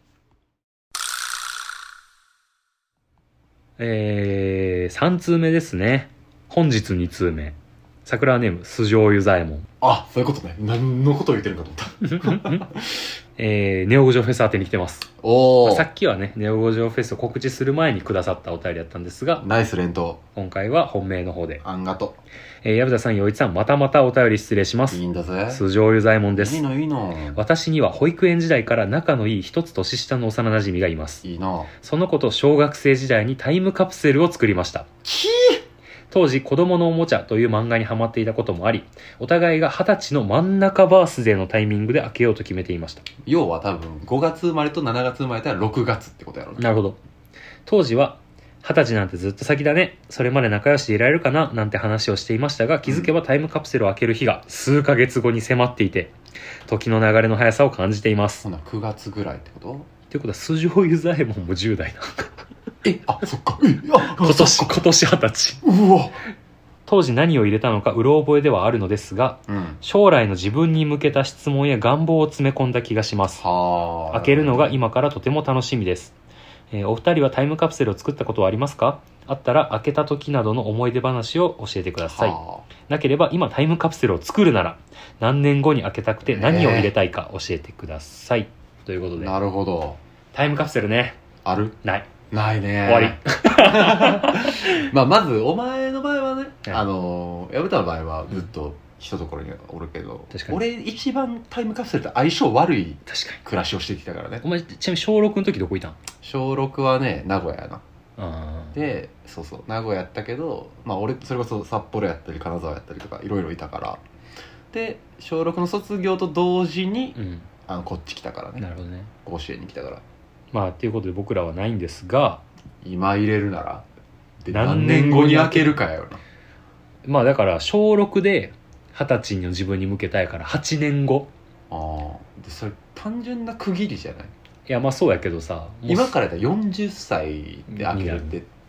えー、さん通目ですね。本日に通目、桜ネーム素性湯左衛門。 あ、そういうことね。何のことを言ってるんかと思った。 えー、ネオ五条フェス宛てに来てます。 おー。 さっきはねネオ五条フェスを告知する前にくださったお便りだったんですが、 ナイス連投。 今回は本命の方で、 あんがと。 えー、矢蓋さん陽一さんまたまたお便り失礼しますいい。んだぜ。 素性湯左衛門ですいい。のいいの。 私には保育園時代から仲のいい一つ年下の幼馴染がいます。 いいな。 その子と小学生時代にタイムカプセルを作りました。 き当時子供のおもちゃという漫画にハマっていたこともあり、お互いが二十歳の真ん中バースデーのタイミングで開けようと決めていました。 要は多分ごがつ生まれとしちがつ生まれたらろくがつってことやろな。 なるほど。当時は二十歳なんてずっと先だね、それまで仲良しでいられるかななんて話をしていましたが、気づけばタイムカプセルを開ける日が数ヶ月後に迫っていて、時の流れの速さを感じています。 ほなくがつぐらいってこと？ ということは素性ユザエモンもじゅう代なえ、あ、そっか。え、あ、 今年今年二十歳。 うわ。 当時何を入れたのかうろ覚えではあるのですが、 うん。 将来の自分に向けた質問や願望を詰め込んだ気がします。 はあ。 開けるのが今からとても楽しみです。えーお二人はタイムカプセルを作ったことはありますか？あったら開けた時などの思い出話を教えてください。 はなければ今タイムカプセルを作るなら何年後に開けたくて何を入れたいか教えてください。ということで、 あなるほど。 タイムカプセルね、 ある？ ない。 ないね。 終わり。 まあ、まず、お前の場合はね、 はいあのー、矢蓋の場合はずっと一ところにおるけど、 確かに俺一番タイムカプセルと相性悪い確かに。 暮らしをしてきたからね。 お前ちなみに小ろくの時どこいたん？ 小ろくはね、名古屋やな。 あーで、そうそう、名古屋やったけど、まあ俺、それこそ札幌やったり金沢やったりとか、いろいろいたから。で、小ろくの卒業と同時に、 うん。 あの、こっち来たからね。 なるほどね。 甲子園に来たから。 まあということで僕らはないんですが、 今入れるなら、で何何年後に年後に開けるかやよな。 まあだから小ろくで二十歳の自分に向けたいからはちねんご。 ああ。で、それ単純な区切りじゃない？ いやまあそうやけどさ、もう今からやったらよんじゅっさいで開けるって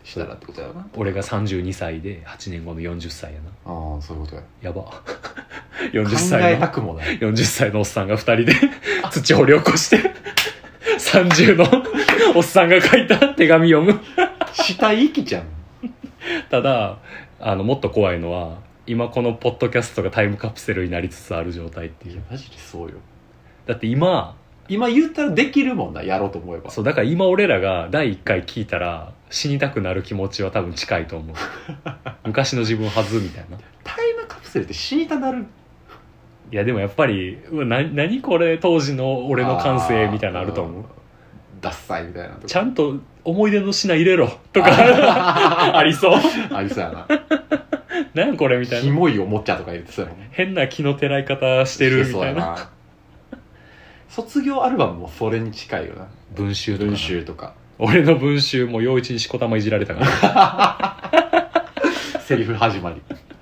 したらってことやな。 俺がさんじゅうにさいではちねんごのよんじゅっさいやな。 ああそういうことや。 やばよんじゅっさいの考えたくもないよんじゅっさいのおっさんがふたりで土掘り起こしてさんじゅうのおっさんが書いた手紙読む死体遺棄じゃん。 ただあのもっと怖いのは今このポッドキャストがタイムカプセルになりつつある状態っていう。 いやマジでそうよ。 だって今今言ったらできるもんな、やろうと思えば。 そうだから今俺らがだいいっかい聞いたら死にたくなる気持ちは多分近いと思う昔の自分はずみたいな。 タイムカプセルって死にたなる。 いやでもやっぱりうわな何これ当時の俺の感性みたいなのあると思う。 ダッサイみたいなとかちゃんと思い出の品入れろとかありそうありそうやな。 何これみたいな。 キモいおもちゃとか言ってそうやもんね。 変な気のてらい方してるみたいな。 な卒業アルバムもそれに近いよな。 文集とか文集とか俺の文集も陽一にしこたまいじられたからセリフ始まり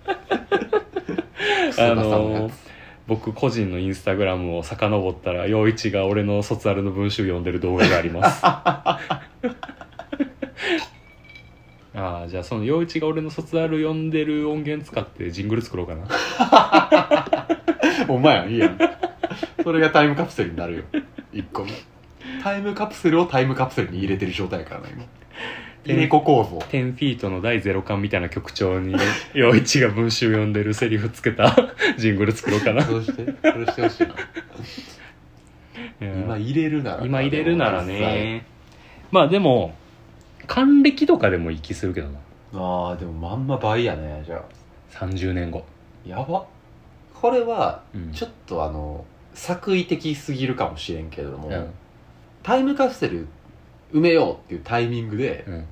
あのー、僕個人のインスタグラムを遡ったら陽一が俺の卒アルの文集読んでる動画がありますああじゃあその陽一が俺の卒アル読んでる音源使ってジングル作ろうかなお前やんいいやんそれがタイムカプセルになるよいっこめ。タイムカプセルをタイムカプセルに入れてる状態やからな今。入れ子構造じゅうフィートの第ゼロ感みたいな曲調に陽一が文集読んでるセリフつけたジングル作ろうかな。 そうしてそれしてほしいな今入れるなら今入れるならね。まあでも還暦とかでもいい気するけどな。 ああでもまんま倍やね。じゃあさんじゅうねんごやば。これはうんちょっとあの作為的すぎるかもしれんけれども、 うんタイムカプセル埋めようっていうタイミングで、 うん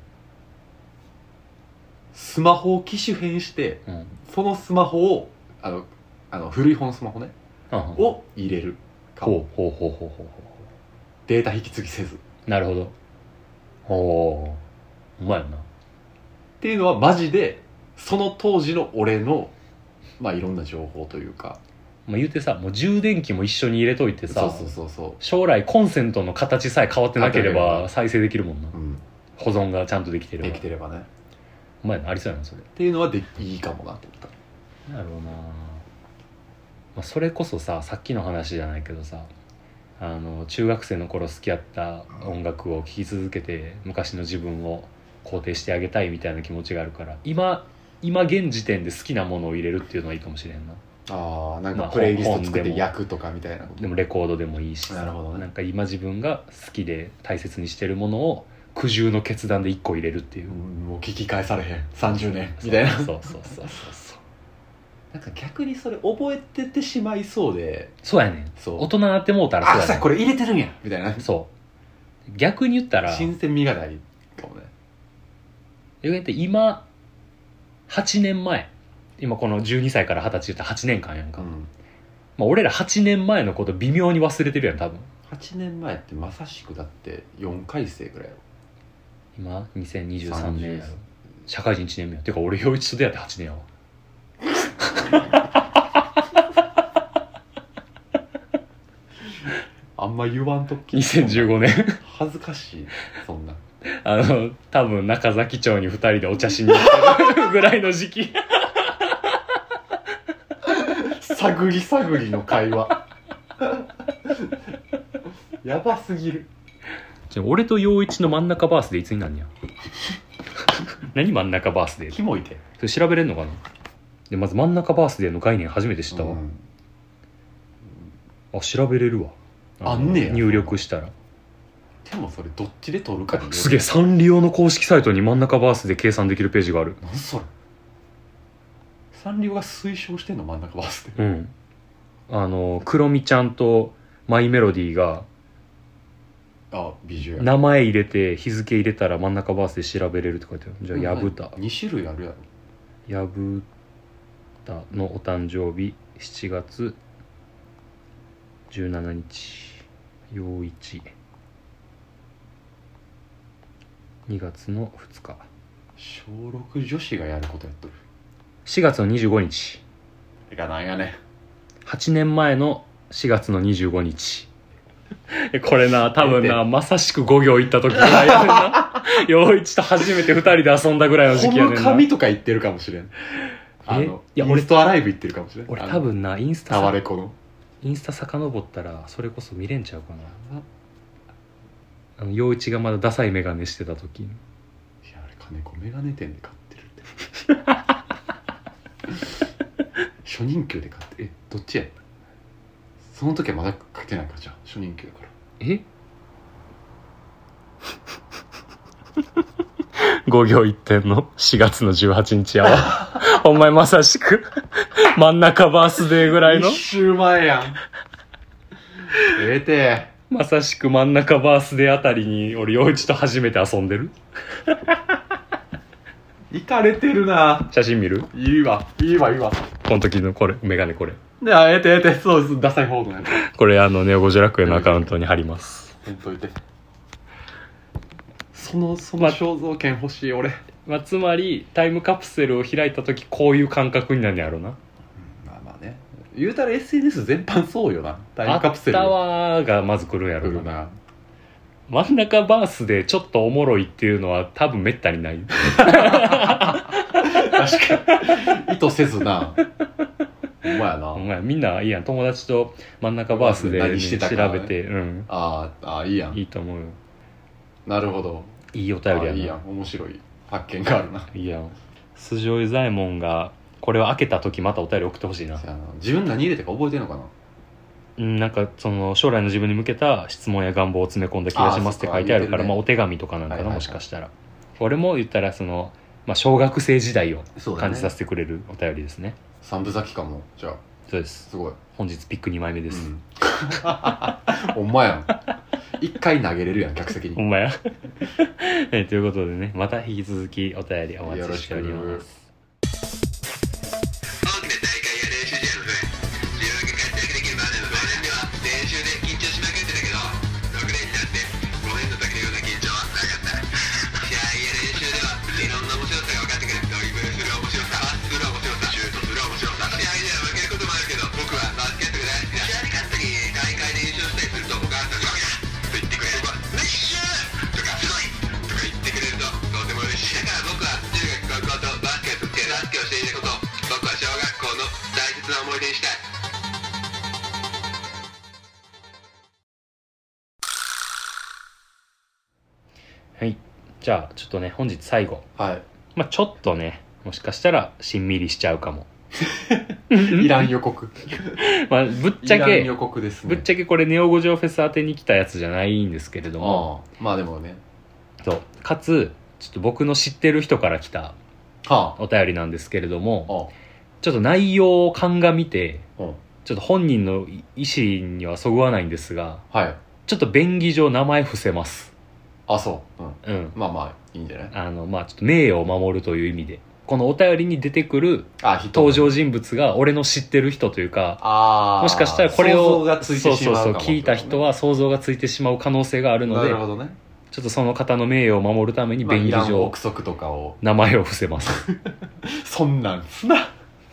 スマホを機種変してうんそのスマホをあのあの古い方のスマホねうんを入れるかも。 ほうほうほうほうほうほデータ引き継ぎせずっうなるほど。ほううまいよな。 ていうのはマジでその当時の俺のまあいろんな情報というか、 まあ、言うてさもう充電器も一緒に入れといてさそうそうそうそ将来コンセントの形さえ変わってなけれ変わってなければば再生できるもんな、 う、うん、 保存がちゃんとできてれば。 できてればねうまいなありそうやなそれ。 っていうのはでいいかもなと思った。 なるほどな、まあ、それこそささっきの話じゃないけどさあの中学生の頃好きやった音楽を聴き続けて昔の自分を肯定してあげたいみたいな気持ちがあるから今今現時点で好きなものを入れるっていうのはいいかもしれんな。 ああなんまあかプレイリスト作って本でも焼くとかみたいなこと。 でもレコードでもいいしさ、 なるほどねなんか今自分が好きで大切にしてるものを苦渋の決断でいっこ入れるっていう、 うんもう聞き返されへんさんじゅうねんみたいな。 そうそうそうそうそうなんか逆にそれ覚えててしまいそうで、 そうやねん。 そう大人になってもうたらそうやねん。 あさこれ入れてるんやみたいな。 そう逆に言ったら新鮮味がないかもね。 逆に言って今はちねんまえ今このじゅうにさいからはたち言ったはちねんかんやんか、 うん、 まあ、俺らはちねんまえのこと微妙に忘れてるやん多分。 はちねんまえってまさしくだってよんかい生ぐらいやろ。 今にせんにじゅうさんねんやろ。社会人いちねんめや。てか俺陽一と出会ってはちねんやわあんま言わんときにせんじゅうごねん恥ずかしいそんなあの多分中崎町にふたりでお茶しに行ってるぐらいの時期探り探りの会話やばすぎる。 じゃあ俺と陽一の真ん中バースデーいつになんや何真ん中バースデーキモいてそれ調べれんのかな。でまず真ん中バースデーの概念初めて知ったわ、 うん、 あ調べれるわ。 あんねや入力したら。 でもそれどっちで取るかによる。 すげえサンリオの公式サイトに真ん中バースで計算できるページがある。 何それ。サンリオが推奨してんの真ん中バースで。 うんあのクロミちゃんとマイメロディーがあビジュアル名前入れて日付入れたら真ん中バースで調べれるって書いてある。じゃあやぶたに種類あるやろ。 やぶたのお誕生日しちがつじゅうしちにち陽一にがつのふつか小ろく女子がやることやっとる。 しがつのにじゅうごにちてかなんやねはちねんまえのしがつのにじゅうごにちこれな多分なまさしくご行行った時ぐらいやるな陽一と初めて二人で遊んだぐらいの時期やねんな。 この髪とか言ってるかもしれん。あのいやインストアライブ行ってるかもしれん。 俺多分なインスタタワレコのインスタ遡ったらそれこそ見れんちゃうかな。あの陽一がまだダサいメガネしてた時に。いやあれ金子メガネ店で買ってるって初任給で買ってえどっちやその時はまだ買ってないからじゃあ初任給だからえご行一点のしがつのじゅうはちにちやわお前まさしく真ん中バースデーぐらいの一週前やんええてまさしく真ん中バースデーあたりに俺陽一と初めて遊んでるいかれてるな。 写真見るいいわいいわいいわこの時のこれメガネこれであええてええてそうですダサい方のやつこれあのネオ五条楽園のアカウントに貼りますほんといてそのその肖像権欲しい俺、 まあ、つまりタイムカプセルを開いた時こういう感覚になるんやろな、 うん、まあまあね言うたら エスエヌエス 全般そうよなタイムカプセルあったわがまず来るんやろなな真ん中バースでちょっとおもろいっていうのは多分めったにない確かに意図せずなほんまやなお前みんないいやん友達と真ん中バースで、ね、 何してたか調べて、うん、 あああいいやんいいと思うよなるほどいいお便りやなあいいやん面白い発見があるないいやん素性湯左衛門がこれを開けた時またお便り送ってほしいな自分何入れてか覚えてんのかなうん、なんかその将来の自分に向けた質問や願望を詰め込んだ気がしますって書いてあるから、あ、ね、まあ、お手紙とかなんかな、はいはいはい、もしかしたら俺も言ったらその、まあ、小学生時代を感じさせてくれるお便りですね。 三部咲きかもじゃあそうです。 すごい本日ピックにまいめです、うん、 ほんまやん一回投げれるやん客席にほんまやえということでねまた引き続きお便りお待ちしております。はい、じゃあちょっとね本日最後、 はい、 まあちょっとねもしかしたらしんみりしちゃうかもいらん予告まあぶっちゃけいらん予告ですね。 ぶっちゃけこれネオ五条フェス当てに来たやつじゃないんですけれども、 あまあでもねそうかつちょっと僕の知ってる人から来たお便りなんですけれども、はあ、ちょっと内容を鑑みて、はあ、ちょっと本人の意思にはそぐわないんですが、はい、ちょっと便宜上名前伏せます。 あそう、うん、うん、まあまあいいんじゃない。 あのまあちょっと名誉を守るという意味でこのお便りに出てくる登場人物が俺の知ってる人というか、あもしかしたらこれをそうそうそう聞いた人は想像がついてしまう可能性があるので、なるほどね、ちょっとその方の名誉を守るために便宜上、まあ、いらん憶測とかを名前を伏せますそんなんすな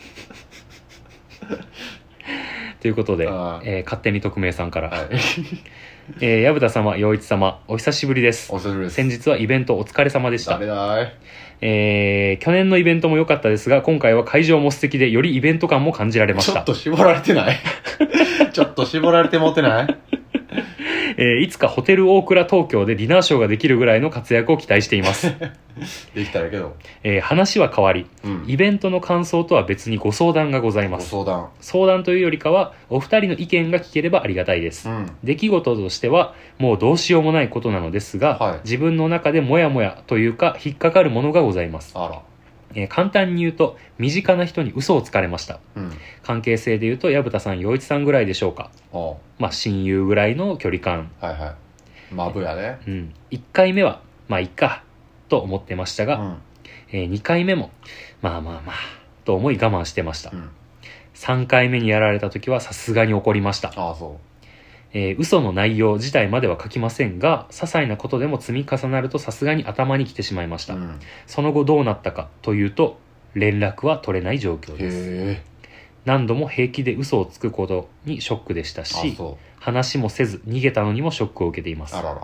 ということで、えー、勝手に匿名さんから、はいえー、矢蓋様、陽一様、お久しぶりです。 お久しぶりです。 先日はイベントお疲れ様でした。 誰だい。 えー、去年のイベントも良かったですが、今回は会場も素敵で、よりイベント感も感じられました。 ちょっと絞られてないちょっと絞られてもってないえー、いつかホテル大倉東京でディナーショーができるぐらいの活躍を期待していますできたらけど、 えー、話は変わり、うん、イベントの感想とは別にご相談がございます。 ご相談相談というよりかはお二人の意見が聞ければありがたいです、うん、出来事としてはもうどうしようもないことなのですが、はい、自分の中でモヤモヤというか引っかかるものがございます。あらえー、簡単に言うと身近な人に嘘をつかれました、うん、関係性で言うと矢蓋さん陽一さんぐらいでしょうか。まあ親友ぐらいの距離感。 はいはいマブやね、 うん、いっかいめはまあいっかと思ってましたが、うんえー、にかいめもまあまあまあと思い我慢してました、うん、さんかいめにやられた時はさすがに怒りました。 ああそうえー、嘘の内容自体までは書きませんが些細なことでも積み重なるとさすがに頭にきてしまいました、うん、その後どうなったかというと連絡は取れない状況です。へ何度も平気で嘘をつくことにショックでしたし話もせず逃げたのにもショックを受けています。 あらら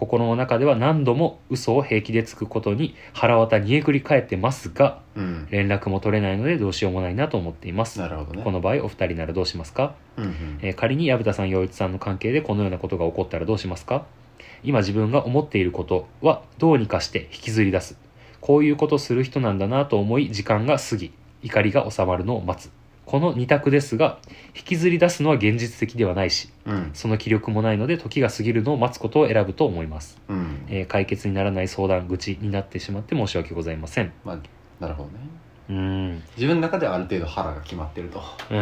心の中では何度も嘘を平気でつくことに腹渡煮えくり返ってますが、うん、連絡も取れないのでどうしようもないなと思っています。 なるほどね。 この場合お二人ならどうしますか？うんうん、えー、仮に薮田さん陽一さんの関係でこのようなことが起こったらどうしますか？今自分が思っていることはどうにかして引きずり出す。こういうことする人なんだなと思い時間が過ぎ怒りが収まるのを待つ。この二択ですが、引きずり出すのは現実的ではないし、うん、その気力もないので時が過ぎるのを待つことを選ぶと思います、うん、えー、解決にならない相談口になってしまって申し訳ございません。 まあ、なるほどね。うん、自分の中ではある程度腹が決まってると、 うん、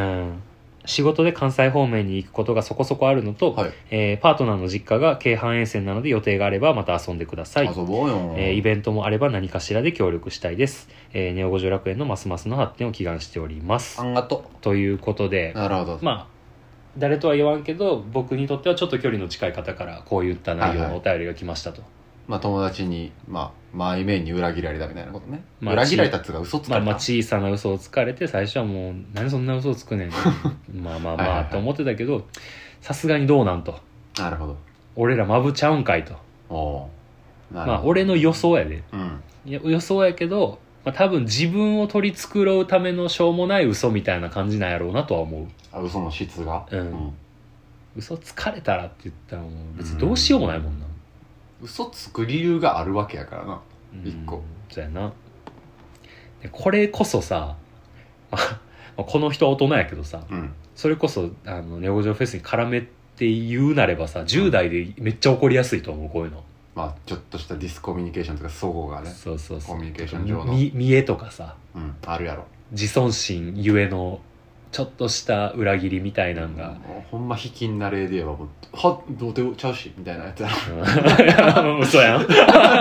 仕事で関西方面に行くことがそこそこあるのと、はい、えー、パートナーの実家が京阪沿線なので予定があればまた遊んでください。 遊ぼうよ、 えー、イベントもあれば何かしらで協力したいです、えー、ネオ五条楽園のますますの発展を祈願しております。 あんがとということで、 なるほど。 まあ誰とは言わんけど僕にとってはちょっと距離の近い方からこういった内容のお便りが来ましたと、はいはい、 まあ友達にまあ前面に裏切られたみたいなことね、まあ、裏切られたっつうか嘘つかれた、 まあ、まあ小さな嘘をつかれて最初はもう何そんな嘘をつくねんまあまあまあと思ってたけどさすがにどうなんと。 なるほど。 俺らマブちゃうんかいと。おなるほど。まあ俺の予想やで、うん、いや予想やけど、まあ、多分自分を取り繕うためのしょうもない嘘みたいな感じなんやろうなとは思う。 あ、嘘の質が、うん、うん、 嘘つかれたらって言ったらもう別にどうしようもないもんな、 うん、嘘つく理由があるわけやからな一個。 そうやな。でこれこそさ、まあ、この人は大人やけどさ、うん、それこそあのネオ五条フェスに絡めて言うなればさじゅう代でめっちゃ怒りやすいと思うこういうの。 まあちょっとしたディスコミュニケーションとか齟齬がね、 そうそうそう、 コミュニケーション上の見見栄とかさ、 うん、あるやろ。 自尊心ゆえのちょっとした裏切りみたいなんが、 もうほんま卑近な例で言えばもうはどうてちゃうしみたいなやつやろ嘘やんは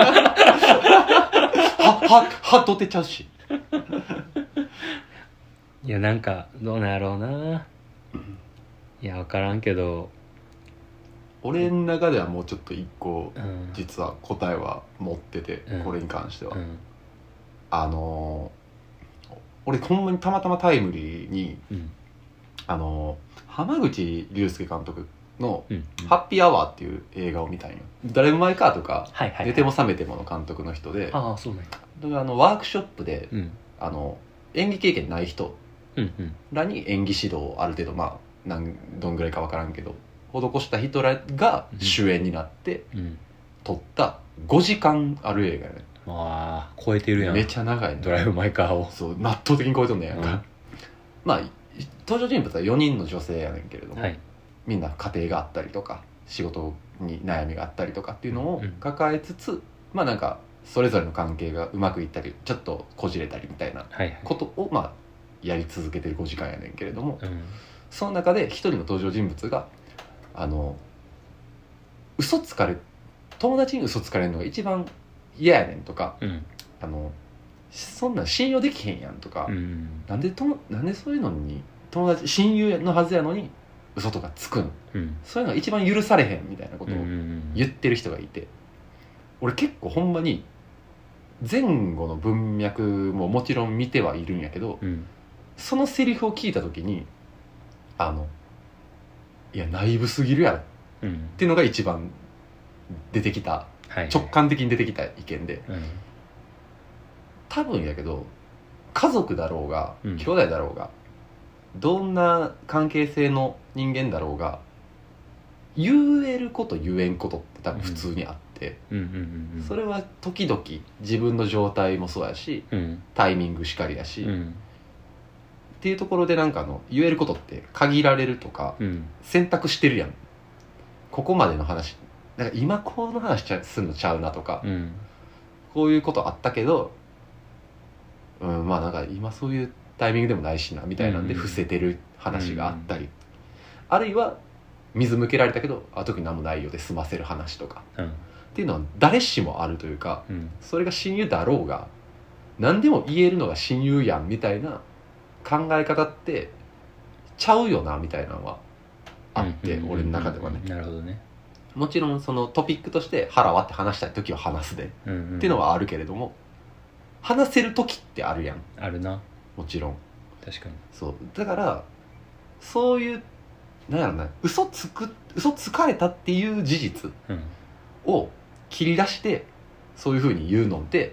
ははどうてちゃうしいやなんかどうなんやろうな。いや分からんけど俺の中ではもうちょっと一個、うん、実は答えは持ってて、うん、これに関しては、うん、あのー俺ほんまにたまたまタイムリーに、うん、あの浜口竜介監督の「ハッピーアワー」っていう映画を見たんよ。誰も前かとか、はいはいはい、寝ても覚めてもの監督の人で、 ああそうなんや。あのワークショップで、うん、あの演技経験ない人らに演技指導をある程度、まあ何どんぐらいか分からんけど施した人らが主演になって撮ったごじかんある映画やね。 ああ超えてるやん。 めっちゃ長いね。 ドライブ・マイ・カーをそう圧倒的に超えとんねやんか、うん、まあ登場人物はよにんの女性やねんけれども、はい、みんな家庭があったりとか仕事に悩みがあったりとかっていうのを抱えつつ、うん、まあなんかそれぞれの関係がうまくいったりちょっとこじれたりみたいなことを、まあやり続けてるごじかんやねんけれども、うん、その中で一人の登場人物があの嘘つかれ友達に嘘つかれるのが一番嫌やねんとか、うん、あのそんなん信用できへんやんとか、うん、なんでとなんでそういうのに友達親友のはずやのに嘘とかつくん、うん、そういうのが一番許されへんみたいなことを言ってる人がいて、俺結構ほんまに前後の文脈ももちろん見てはいるんやけど、うん、そのセリフを聞いた時にあのいやナイブすぎるやろ、うん、っていうのが一番出てきた、はいはい、直感的に出てきた意見で、うん、多分やけど家族だろうが、うん、兄弟だろうがどんな関係性の人間だろうが言えること言えんことって多分普通にあって、それは時々自分の状態もそうやし、うん、タイミングしかりやし、うん、っていうところでなんかの言えることって限られるとか、うん、選択してるやん。ここまでの話なんか今この話すんのちゃうなとか、うん、こういうことあったけど、うん、まあなんか今そういうタイミングでもないしなみたいなんで伏せてる話があったり、うん、あるいは水向けられたけどあ特に何もないよで済ませる話とか、うん、っていうのは誰しもあるというか、うん、それが親友だろうが何でも言えるのが親友やんみたいな考え方ってちゃうよなみたいなのはあって、うん、俺の中ではね。 なるほどね。 もちろんそのトピックとして腹割って話したい時は話すで、うんうん、っていうのはあるけれども話せる時ってあるやん。 あるな。 もちろん確かに。 そうだからそういうなんやろな嘘つく嘘つかれたっていう事実を切り出してそういうふうに言うのって、 うん、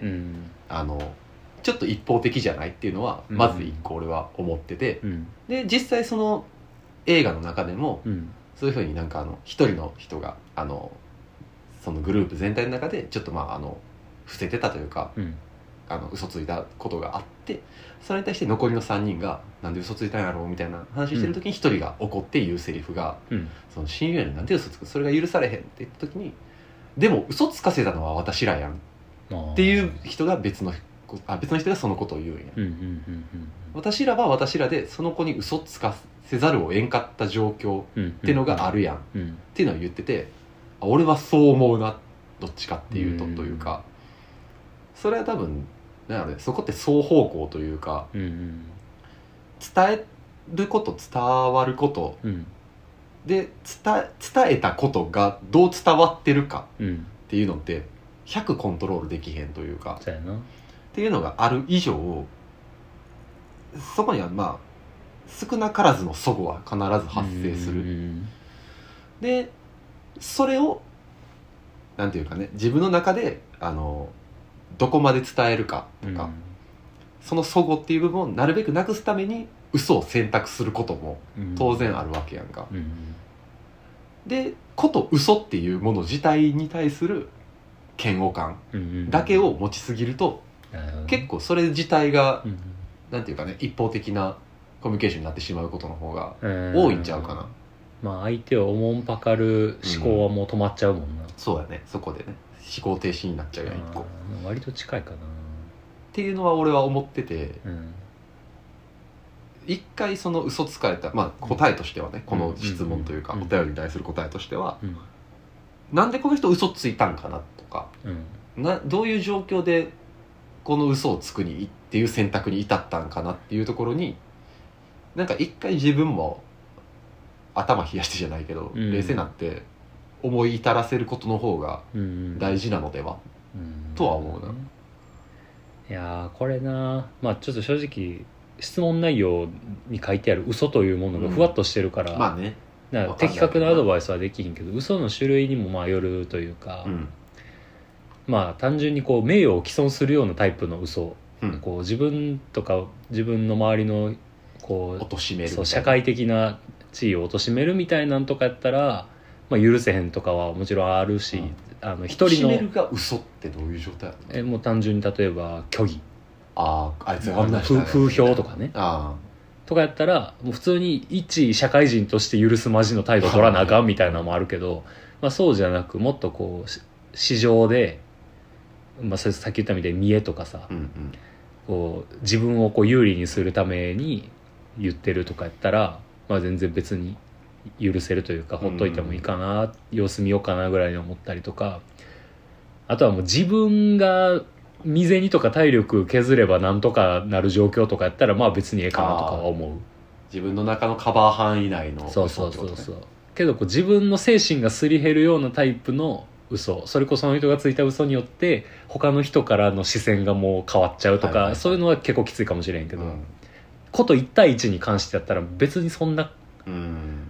あのちょっと一方的じゃないっていうのはまず一個俺は思ってて、 うん、 で実際その映画の中でも、うん、そういうふうになんかあの一人の人があのそのグループ全体の中でちょっとまああの伏せてたというか、うん、あの嘘ついたことがあって、それに対して残りのさんにんがなんで嘘ついたんやろうみたいな話してる時にひとりが怒って言うセリフが、うん、その親友やのになんで嘘つく、それが許されへんって言った時に、でも嘘つかせたのは私らやんっていう人が別のあ別の人がそのことを言うんや、うんうんうんうん、私らは私らでその子に嘘つかせざるを得んかった状況っていうのがあるやん、うんうんうん、っていうのを言ってて、あ俺はそう思うな、どっちかっていうと、うんうん、というかそれは多分なのでそこって双方向というか、うんうん、伝えること伝わること、うん、で 伝, 伝えたことがどう伝わってるかっていうのってひゃくコントロールできへんというか、 そうやなっていうのがある以上、そこにはまあ少なからずの齟齬は必ず発生する、うんうん、でそれをなんていうかね、自分の中であのどこまで伝えるかとか、うん、その齟齬っていう部分をなるべくなくすために嘘を選択することも当然あるわけやんか、うんうん、でこと嘘っていうもの自体に対する嫌悪感だけを持ちすぎると、うんうん、結構それ自体が、うんうん、なんていうかね、一方的なコミュニケーションになってしまうことの方が多いんちゃうかな、 まあ相手をおもんぱかる思考はもう止まっちゃうもんな、うん、 そうやね、そこでね思考停止になっちゃうやん一個、 割と近いかなっていうのは俺は思ってて、うん、一回その嘘つかれた、まあ答えとしてはね、うん、この質問というか、うん、お便りに対する答えとしては、うん、なんでこの人嘘ついたんかなとか、うん、などういう状況でこの嘘をつくにっていう選択に至ったんかなっていうところに、なんか一回自分も頭冷やしてじゃないけど、うん、冷静になって思い至らせることの方が大事なのでは、うん、とは思うな。 いやこれな、まあちょっと正直質問内容に書いてある嘘というものがふわっとしてるから、うん、まあね、だから的確なアドバイスはできひんけど、嘘の種類にもまあよるというか、うん、まあ単純にこう名誉を毀損するようなタイプの嘘、うん、こう自分とか自分の周りのこう貶めるそう社会的な地位を貶めるみたいなんとかやったら、まあ、許せへんとかはもちろんあるし、うん、あの一人の貶めるが嘘ってどういう状態なの？ えもう単純に例えば虚偽、 あああいつが風評とかね、あとかやったらもう普通に一社会人として許すまじの態度取らなあかんみたいなのもあるけど、まあ、そうじゃなくもっとこう市場で、まあ、それさっき言ったみたいに見栄とかさ、うんうん、こう自分をこう有利にするために言ってるとかやったら、まあ、全然別に許せるというかほっといてもいいかな、うん、様子見ようかなぐらいに思ったりとか、あとはもう自分が身銭とか体力削ればなんとかなる状況とかやったらまあ別にええかなとかは思う。 自分の中のカバー範囲内のそうそうそうそう、けどこう自分の精神がすり減るようなタイプの嘘、それこそその人がついた嘘によって他の人からの視線がもう変わっちゃうとか、はいはいはい、そういうのは結構きついかもしれんけど、うん、こといち対いちに関してやったら別にそんな、うん、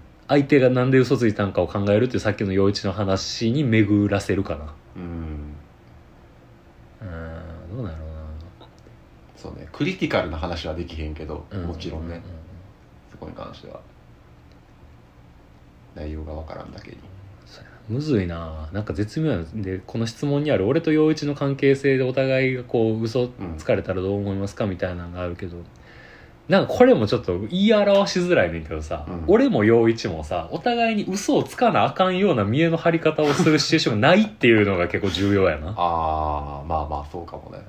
相手がなんで嘘ついたんかを考えるっていうさっきの陽一の話に巡らせるかな。うん、うんどうなるな。 そうね、クリティカルな話はできへんけど、うん、もちろんね、うんうん、そこに関しては内容がわからんだけにむずいな。なんか絶妙なんで、この質問にある俺と陽一の関係性でお互いがこう嘘つかれたらどう思いますかみたいなのがあるけど、なんかこれもちょっと言い表しづらいねんけどさ、うん、俺も陽一もさお互いに嘘をつかなあかんような見栄の張り方をするシチュエーションがないっていうのが結構重要やな。 あーまあまあそうかもね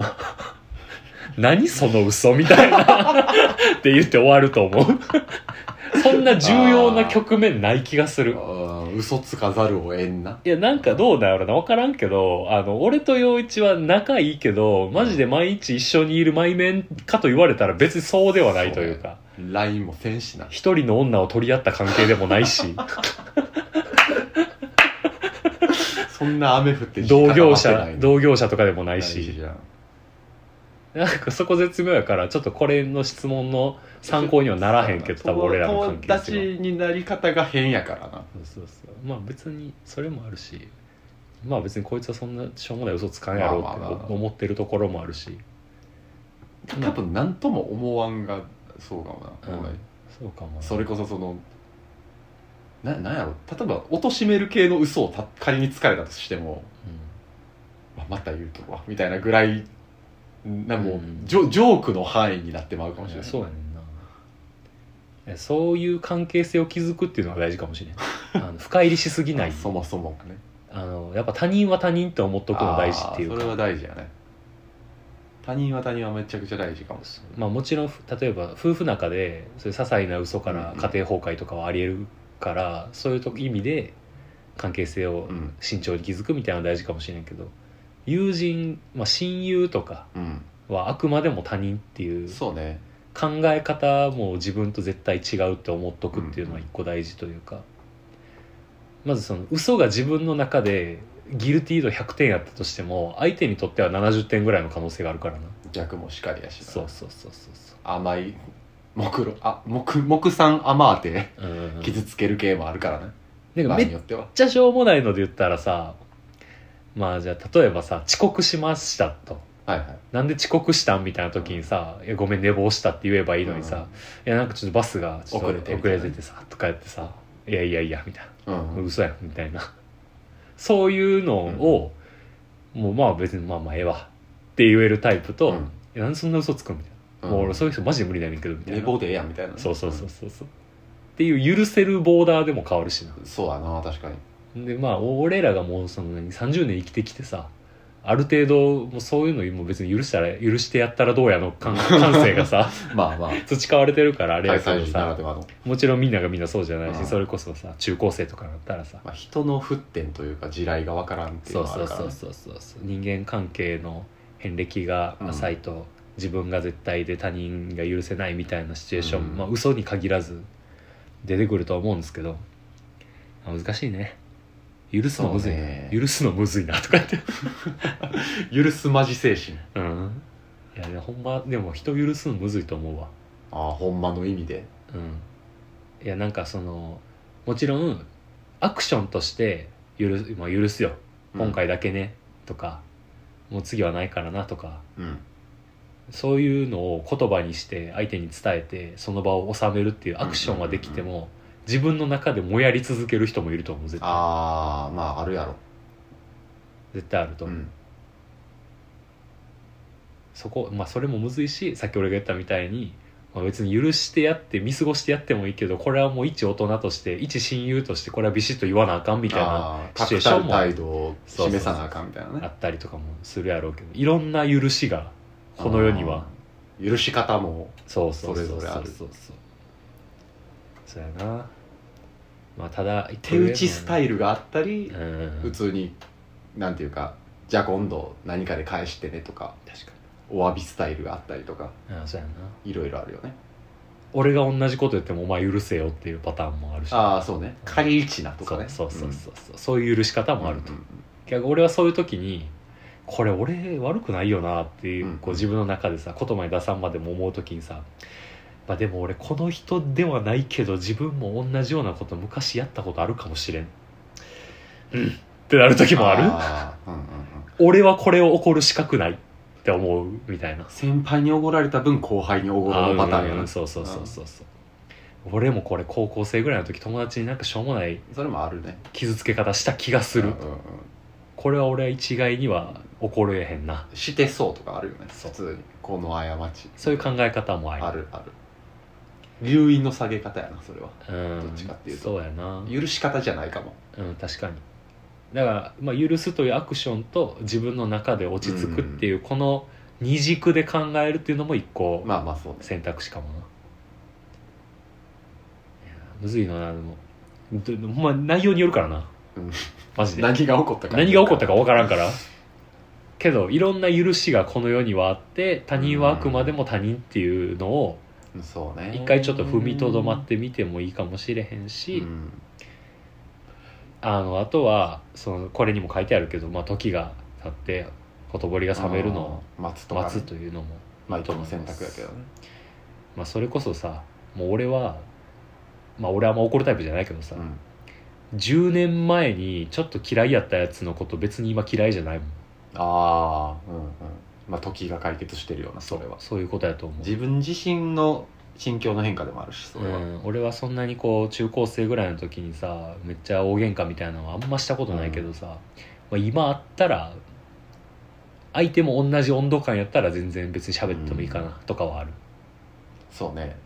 何その嘘みたいなって言って終わると思うそんな重要な局面ない気がする。 嘘つかざるを得んな。 いやなんかどうだろうな、分からんけど、あの俺と陽一は仲いいけどマジで毎日一緒にいる毎面かと言われたら別にそうではないというか、 う、ね、ライン もせんしな、 一人の女を取り合った関係でもないしそんな雨降って同業者同業者とかでもないし、なんかそこ絶妙やからちょっとこれの質問の参考にはならへんけど、多分俺らの関係性は友達になり方が変やからな。 そうそうそう、まあ別にそれもあるし、 まあ別にこいつはそんなしょうもない嘘つかんやろうって思ってるところもあるし、 多分何とも思わんがそうかもな、うん、 そうかもな。 それこそそのななんやろ、例えば貶める系の嘘をた仮に使えたとしても、うん、まあ、また言うとはみたいなぐらいな、もう、うん、ジョ、ジョークの範囲になってまうかもしれない。 そうやねんな。そういう関係性を築くっていうのが大事かもしれない。あの深入りしすぎないそもそもね、 あのやっぱ他人は他人って思っとくの大事っていうか。 それは大事やね。他人は他人はめちゃくちゃ大事かもしれない。 まあもちろん例えば夫婦仲でそういう些細な嘘から家庭崩壊とかはありえるから、うん、そういう意味で関係性を慎重に築くみたいなのは大事かもしれないけど、友人、まあ、親友とかはあくまでも他人っていう、 そうね、 考え方も自分と絶対違うって思っとくっていうのは一個大事というか、まずその嘘が自分の中でギルティー度ひゃくてんやったとしても相手にとってはななじゅってんぐらいの可能性があるからな。 逆もしかりやしな。 そうそうそうそうそう、 甘い木ろあ木木酸甘当て傷つける系もあるからね。 なんかめっちゃしょうもないので言ったらさ、まあじゃあ例えばさ遅刻しましたと、はいはい、なんで遅刻したんみたいな時にさ、いやごめん寝坊したって言えばいいのにさ、うん、いやなんかちょっとバスがちょっと遅れて遅れててさとかやってさ、いやいやいやみたいな、うんうん、嘘やんみたいなそういうのを、うん、もうまあ別にまあまあええわって言えるタイプと、うん、いやなんでそんな嘘つくんみたいな、うん、もう俺そういう人マジで無理だねんけどみたいな、 寝坊でええやんみたいな、ね、 そうそうそうそうそう、うん、っていう許せるボーダーでも変わるしな。 そうやな、確かに。 でまあ俺らがもうそのさんじゅうねん生きてきてさ、ある程度もうそういうのも別に許したら許してやったらどうやの感性がさまあまあ培われてるからあれやけどさ、もちろんみんながみんなそうじゃないし、うん、それこそさ中高生とかだったらさ、 まあ、人の沸点というか地雷が分からんっていうのがあるから、ね、 そうそうそうそう、人間関係の遍歴が浅いと、うん、自分が絶対で他人が許せないみたいなシチュエーション、うん、まあ嘘に限らず出てくるとは思うんですけど、難しいね。許すのむずい、ね、許すのむずいなとか言って許すまじ精神。 うん。いや、いやほんまでも人許すのむずいと思うわ。 ああ、ほんまの意味で。 うん。いやなんかそのもちろんアクションとして許す、まあ、許すよ、うん、今回だけねとか、もう次はないからなとか、うん、そういうのを言葉にして相手に伝えてその場を収めるっていうアクションはできても、うんうんうんうん、自分の中でもやり続ける人もいると思う。絶対。 ああ、まああるやろ。 絶対あると思う、うん、そこまあそれもむずいし、さっき俺が言ったみたいに、まあ、別に許してやって見過ごしてやってもいいけど、これはもう一大人として一親友としてこれはビシッと言わなあかんみたいなシチュエーションも態度を示さなあかんみたいなね、 あったりとかもするやろうけど、いろんな許しがこの世には、 許し方もそれぞれある。 そうそうそうそうやな。まあ、ただ手打ちスタイルがあったり、うん、普通になんていうか、じゃあ今度何かで返してねとか、 確かにお詫びスタイルがあったりとか、 ああそうやな、 いろいろあるよね。 俺が同じこと言ってもお前許せよっていうパターンもあるし、 ああそうね、仮一なとかね、 そうそうそうそう、うん、そういう許し方もあると、うんうんうん、逆俺はそういう時にこれ俺悪くないよなっていう、うん、こう自分の中でさ言葉に出さんまでも思う時にさ、まあ、でも俺この人ではないけど自分も同じようなこと昔やったことあるかもしれん、うんってなる時もある。あ、うんうんうん、俺はこれを怒る資格ないって思うみたいな。 先輩におごられた分後輩におごるパターンやな、 うん、そうそうそうそうそう。俺もこれ高校生ぐらいの時友達になんかしょうもないそれもあるね、 傷つけ方した気がする、うんうんうん、これは俺は一概には怒れへんな、 してそうとかあるよね、普通にこの過ち、 そういう考え方もあるあるある。留飲の下げ方やなそれは、 うん、 どっちかっていうとそうやな、 許し方じゃないかも。 うん、確かに。だから、まあ、許すというアクションと自分の中で落ち着くっていう、うん、この二軸で考えるっていうのも一個まあまあそう、ね、 選択肢かもな。いやむずいな。でもまあ内容によるからな、うん、マジで何が起こったか何が起こったか分からんからけどいろんな許しがこの世にはあって、他人はあくまでも他人っていうのをそうね、 一回ちょっと踏みとどまってみてもいいかもしれへんし、うん、あのあとはそのこれにも書いてあるけど、まあ、時が経ってほとぼりが冷めるのを待つと、ね、待つというのもまあ一の選択やけどね、 まあ、それこそさ、もう俺はまあ俺はあんま怒るタイプじゃないけどさ、うん、 じゅうねんまえにちょっと嫌いやったやつのこと別に今嫌いじゃないもん。 ああ、うんうん。まあ時が解決してるような、それはそういうことやと思う。 自分自身の心境の変化でもあるし、それは、うん、 俺はそんなにこう中高生ぐらいの時にさめっちゃ大喧嘩みたいなのはあんましたことないけどさ、うん、まあ、今あったら相手も同じ温度感やったら全然別に喋ってもいいかなとかはある、うん、 そうね。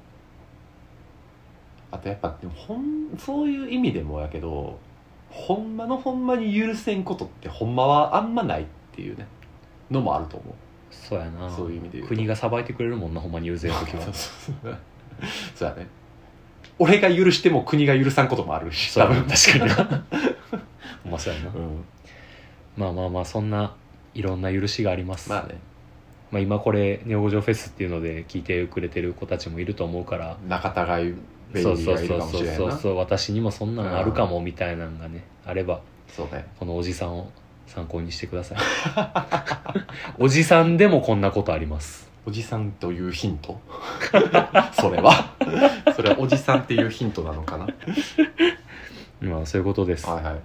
あとやっぱでもほんそういう意味でもやけど、ほんまのほんまに許せんことってほんまはあんまないっていうねのもあると思う。 そうやな。 そういう意味で言うと国が裁いてくれるもんな、ほんまに許せん時は。 そうやね。俺が許しても国が許さんこともあるし、 多分確かにな。ほんまそうやな、うん、まあまあまあそんないろんな許しがあります。 まあね。 まあ、今これネオ五条フェスっていうので聞いてくれてる子たちもいると思うから、 仲違いベイビーがいるかもしれないな。 そうそうそうそう、私にもそんなのあるかもみたいなのがね、あれば、 そうね、 このおじさんを参考にしてください。おじさんでもこんなことあります。 おじさんというヒントそれはそれはおじさんっていうヒントなのかな。 まあそういうことです。 はいはい。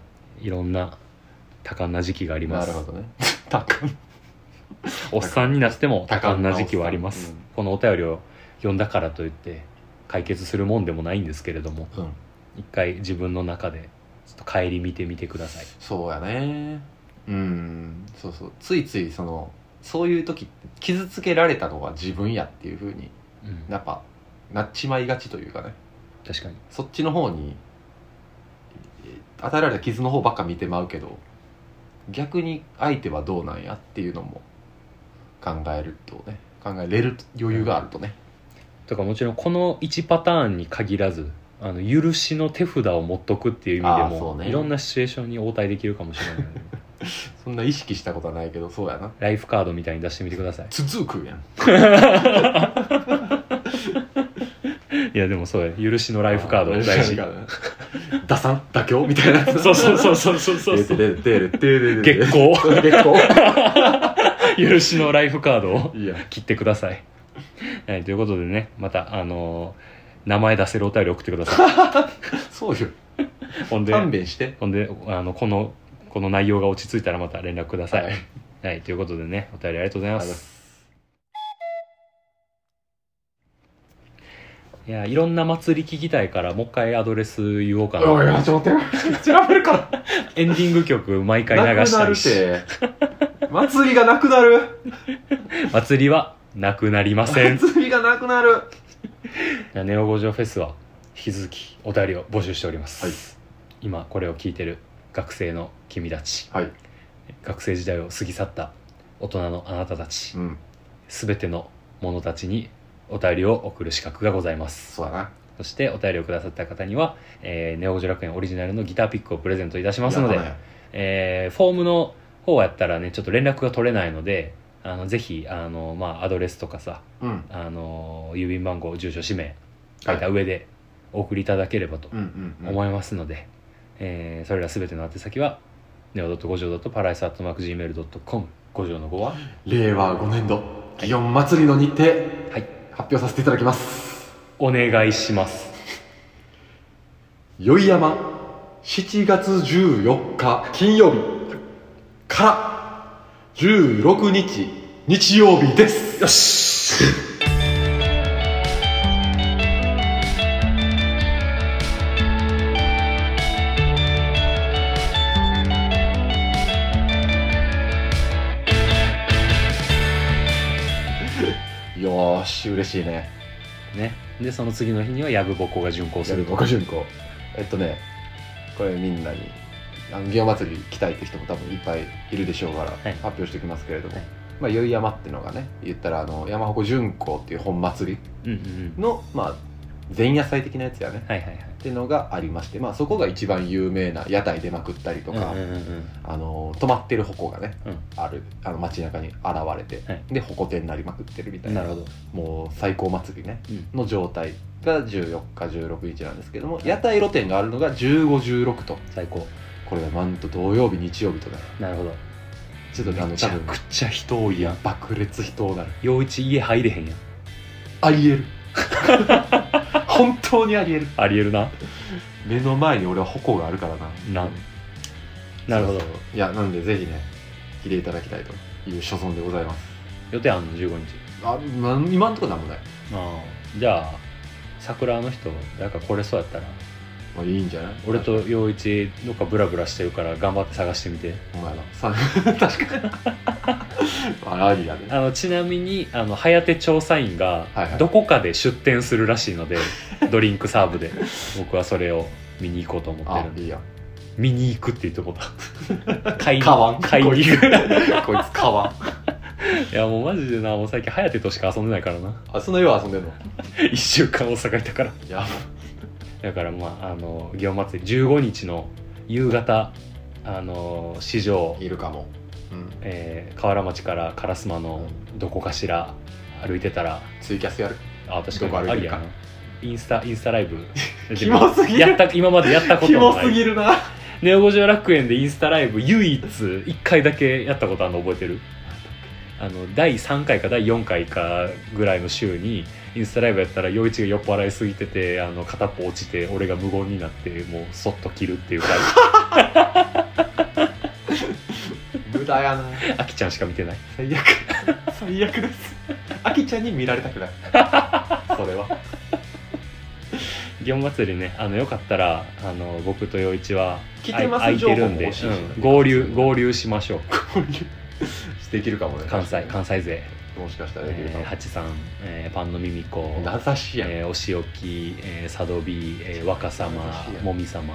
いろんな多感な時期があります。 なるほどね。多感。 おっさんになっても多感な時期はあります、うん、このお便りを読んだからといって解決するもんでもないんですけれども、うん、一回自分の中でちょっと顧みてみてください。 そうやね。うん、そうそう、ついついそのそういう時って傷つけられたのは自分やっていう風に、うん、やっぱなっちまいがちというかね。 確かにそっちの方に与えられた傷の方ばっか見てまうけど、逆に相手はどうなんやっていうのも考えるとね、考えれる余裕があるとね、 うん、とかもちろんこのいちパターンに限らず、あの許しの手札を持っとくっていう意味でも、ね、いろんなシチュエーションに応対できるかもしれない。 そんな意識したことはないけど、そうやな。 ライフカードみたいに出してみてください。 続くやん。 いやでもそうや、許しのライフカード大事。 打算妥協みたいな。 そうそうそうそうそうそう。月光月光許しのライフカードを切ってください。はい、ということでね、またあのー、名前出せるお便り送ってください。 そうよ。 ほんで勘弁して。 ほんであのこのこの内容が落ち着いたらまた連絡ください。はい、はい、ということでね、お便りありがとうございます。いや、いろんな祭り聞きたいからもう一回アドレス言おうかな。 おい、ちょっと待って、調べるからエンディング曲毎回流したりし。 祭りがなくなる。 祭りはなくなりません。 祭りがなくなる。 ネオ五条フェスは引き続きお便りを募集しております、 はい、 今これを聞いてる学生の君たち、 はい、 学生時代を過ぎ去った大人のあなたたち、すべ、うん、ての者たちにお便りを送る資格がございます。 そうだな。 そしてお便りをくださった方には、えー、ネオ五条楽園オリジナルのギターピックをプレゼントいたしますので、えー、フォームの方やったらねちょっと連絡が取れないので、あのぜひあの、まあ、アドレスとかさ、うん、あの郵便番号住所氏名書いた上でお送りいただければと思いますので、はい、えー、それらすべての宛先はネオドット五条ドットパライスアットマーク ジーメールドットコム、 五条のごは令和ごねん度祇園祭りの日程、はい、発表させていただきます。 お願いします。 宵山しちがつじゅうよっか金曜日からじゅうろくにち日曜日です。 よし。 よーし、嬉しいね。 ね。でその次の日にはヤブボコが巡行する。 ヤブボコ巡行。えっとね、これみんなにあの祇園祭り来たいって人も多分いっぱいいるでしょうから、はい、発表しておきますけれども、はい、まあ、宵山っていうのがね、言ったらあの山鉾巡行っていう本祭りの、うんうん、まあ、前夜祭的なやつやね、はいはいはい、っていうのがありまして、まあ、そこが一番有名な屋台出まくったりとか、うんうんうん、あの止まってる鉾がね、うん、あるあの街中に現れて、はい、で鉾手になりまくってるみたいな、なるほど、もう最高祭りね、うん、の状態がじゅうよっかじゅうろくにちなんですけども、はい、屋台露店があるのがじゅうご、じゅうろくと最高。 これがなんと土曜日日曜日とね。 なるほど。 ちょっとあのめちゃくちゃ人多いやん。 爆裂人多なる。 陽一家入れへんやん。 ありえる。本当にありえる。 ありえるな。 目の前に俺は矛があるからな。 ななるほど。 そうそういやなんでぜひね来ていただきたいという所存でございます。 予定あんのじゅうごにち。 あなん今んとこなんもない。 ああじゃあ桜の人誰か来れそうやったら、 まあ、いいんじゃない。 俺と陽一どっかブラブラしてるから頑張って探してみて。 お前らさ確かにあありやね。 あのちなみにあの早手調査員がどこかで出店するらしいので、はいはい、ドリンクサーブで僕はそれを見に行こうと思ってるんで。 あいいや見に行くって言ってもた買いに買わん買いに行くこいつ買わんいやもうマジでなもう最近颯としか遊んでないからな。 あそんなよう遊んでんのいっしゅうかん大阪いたから。 やいるかも、 うんえー、河原町から烏丸のどこかしら歩いてたら、 ツイキャスやる。 あ確かにありやな。インスタインスタライブキモすぎる。 やった今までやったこともない。 キモすぎるな。 ネオ五条楽園でインスタライブ唯一いっかいだけやったことあるの覚えてる？あのだいさんかいかだいよんかいかぐらいの週にインスタライブやったら陽一が酔っ払いすぎててあの片っぽ落ちて俺が無言になってもうそっと切るっていう回無駄やな。 あきちゃんしか見てない。 最悪最悪です。あきちゃんに見られたくないそれは。 祇園祭りねあのよかったらあの僕と陽一は来てます空いてるんで、うん、合流合流しましょう。 合流できるかもね。 関西関西勢もしかしたらできるかも。 えー、ハチさん、えー、パンのミミコ、 名指しやん、 えー、お仕置き、えー、サドビー、えー、若様、もみ様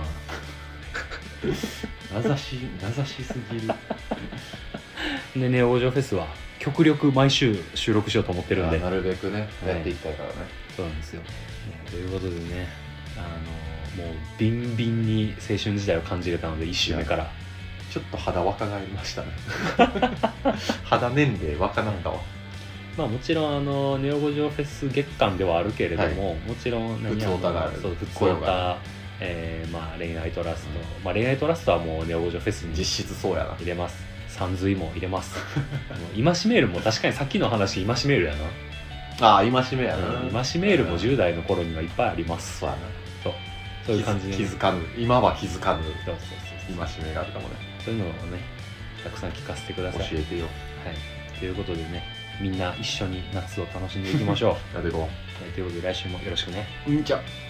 名指し名指しすぎるでネオ五条フェスは極力毎週収録しようと思ってるんでなるべくねやっていきたいからね、 そうなんですよ、ね、ということでねあのもうビンビンに青春時代を感じれたのでいっ週目からちょっと肌若返りましたね肌年齢若なったわ。 まあもちろんあのネオ五条フェス月間ではあるけれども、はい、もちろん普通オタがある。 そう普通オタ、えー、まあ恋愛トラスト、うんまあ、恋愛トラストはもうネオ五条フェスに実質そうやな入れます。さんずいも入れます今しメールも確かにさっきの話今しメールやな。 ああ今しメールやな、 うん、今しメールもじゅう代の頃にはいっぱいあります。 そうやな。 そうそういう感じで、 気づかぬ今は気づかぬそうそうそう今しメールがあるかもね。 そういうのをねたくさん聞かせてください。 教えてよ。 はいということでねみんな一緒に夏を楽しんでいきましょうやっていこう、 えー、ということで来週もよろしくね。 うんじゃ。